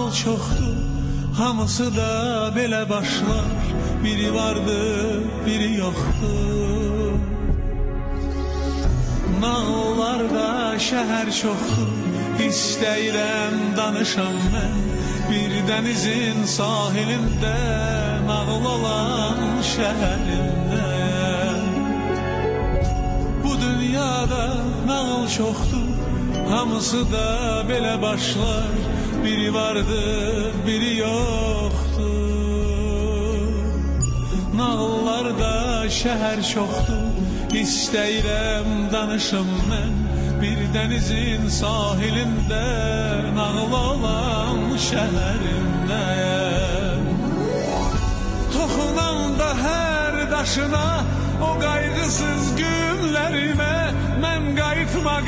nağıl çoxdur, hamısı da belə başlar. Biri vardır, biri yoxdur. Nağıllarda şəhər çoxdur, istəyirəm danışam mən. Bir dənizin sahilində, nağıl olan şəhərində. Bu dünyada nağıl çoxdur, hamısı da belə başlar. Biri vardır, biri yoxdur. Nağıllarda şəhər çoxdur, istəyirəm danışım mən. Bir dənizin sahilində, nağıl olan şəhərindəyəm. Toxunanda hər daşına, o qayğısız günlərimə, mən qayıtmaq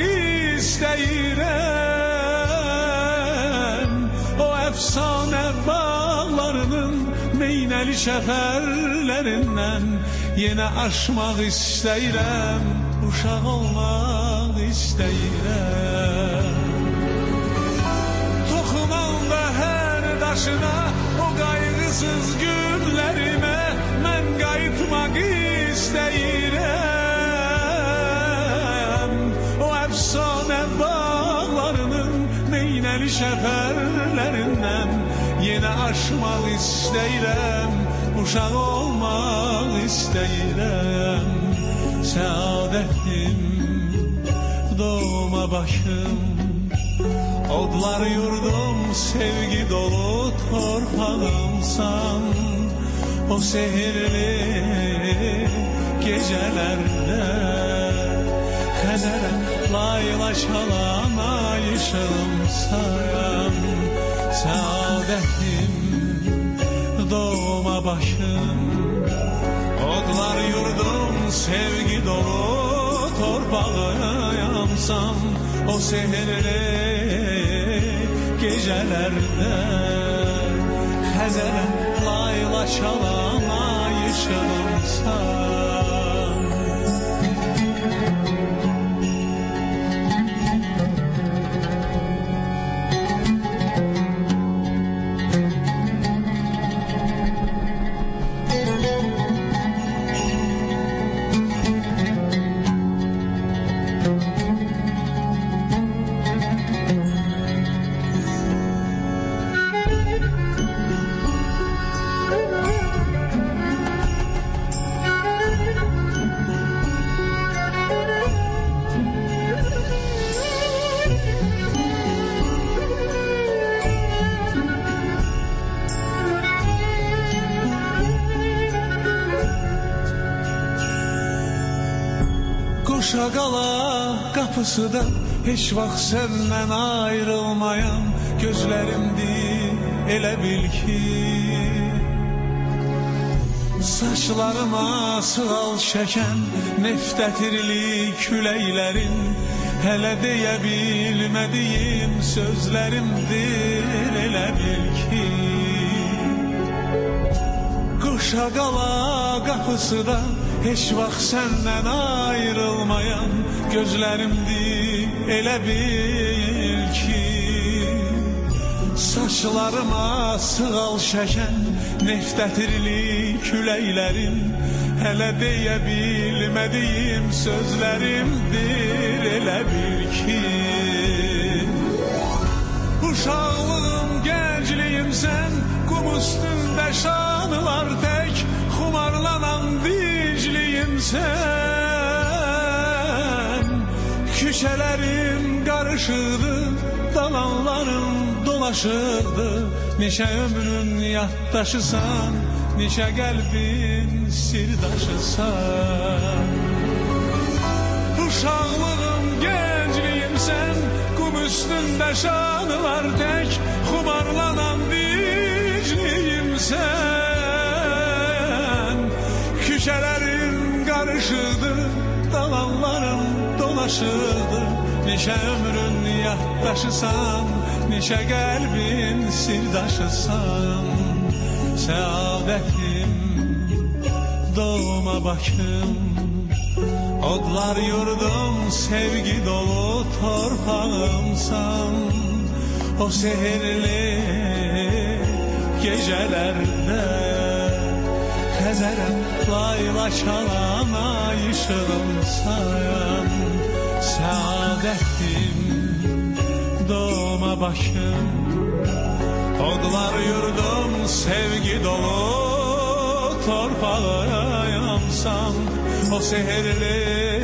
istəyirəm. O əfsanə bağlarının meynəli şəfərlərindən yenə aşmaq istəyirəm, uşaq olmaq istəyirəm. Toxunanda hər daşına, o qayğısız günlərimə, mən qayıtmaq istəyirəm. O əfsanə bağlarının meynəli şəfərlərindən yenə aşmaq istəyirəm, uşaq olmaq istəyirəm. Səadətim, doğma başım, odlar yurdum, sevgi dolu torpağımsan. O sehirli gecələrdə Xəzərə layla çalan ay ışığımsan. Səadətim, doğma başım, odlar yurdum, sevgi dolu torpağımsan. O sehirli gecələrdə Xəzərə layla çalan ay ışığımsan. Şaqala qapısıda heç vaxt səndən ayrılmayan gözlərimdir, elə bil ki. Saçlarıma sığal çəkən neftətirli küləklərin hələ deyə bilmədiyim sözlərimdir, elə bil ki. Şaqala qapısıda heç vaxt səndən ayrılmayan gözlərimdir, elə bil ki. Saçlarıma sığal çəkən neftətirli küləklərin hələ deyə bilmədiyim sözlərimdir, elə bil ki. Uşaqlığım, gəncliyim sən, qum üstündə şanılar tək, xumarlanan dicliyim sən. Küçələrim qarışıqdı, dalanlarım dolaşıqdı, neçə ömrün yaddaşısan, neçə qəlbin sirdaşısan. Uşaqlığım, gəncliyim sən, qum üstündə şanılar tək, xumarlanan dicliyim sən. Küçələrim qarışıqdı, dalanlarım dolaşıqdı, neçə ömrün yaddaşısan, neçə qəlbin sirdaşısan. Səadətim, doğma başım, odlar yurdum, sevgi dolu torpağımsan. O sehirli gecelərdə Xəzərəm layla çalana işığım sayan Səadətdim doğma başım Odlar yurdum sevgi dolu torpağıyamsam O seherli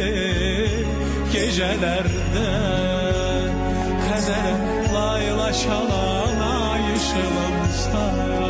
gecelerde Xəzərəm layla çalana işığım sayan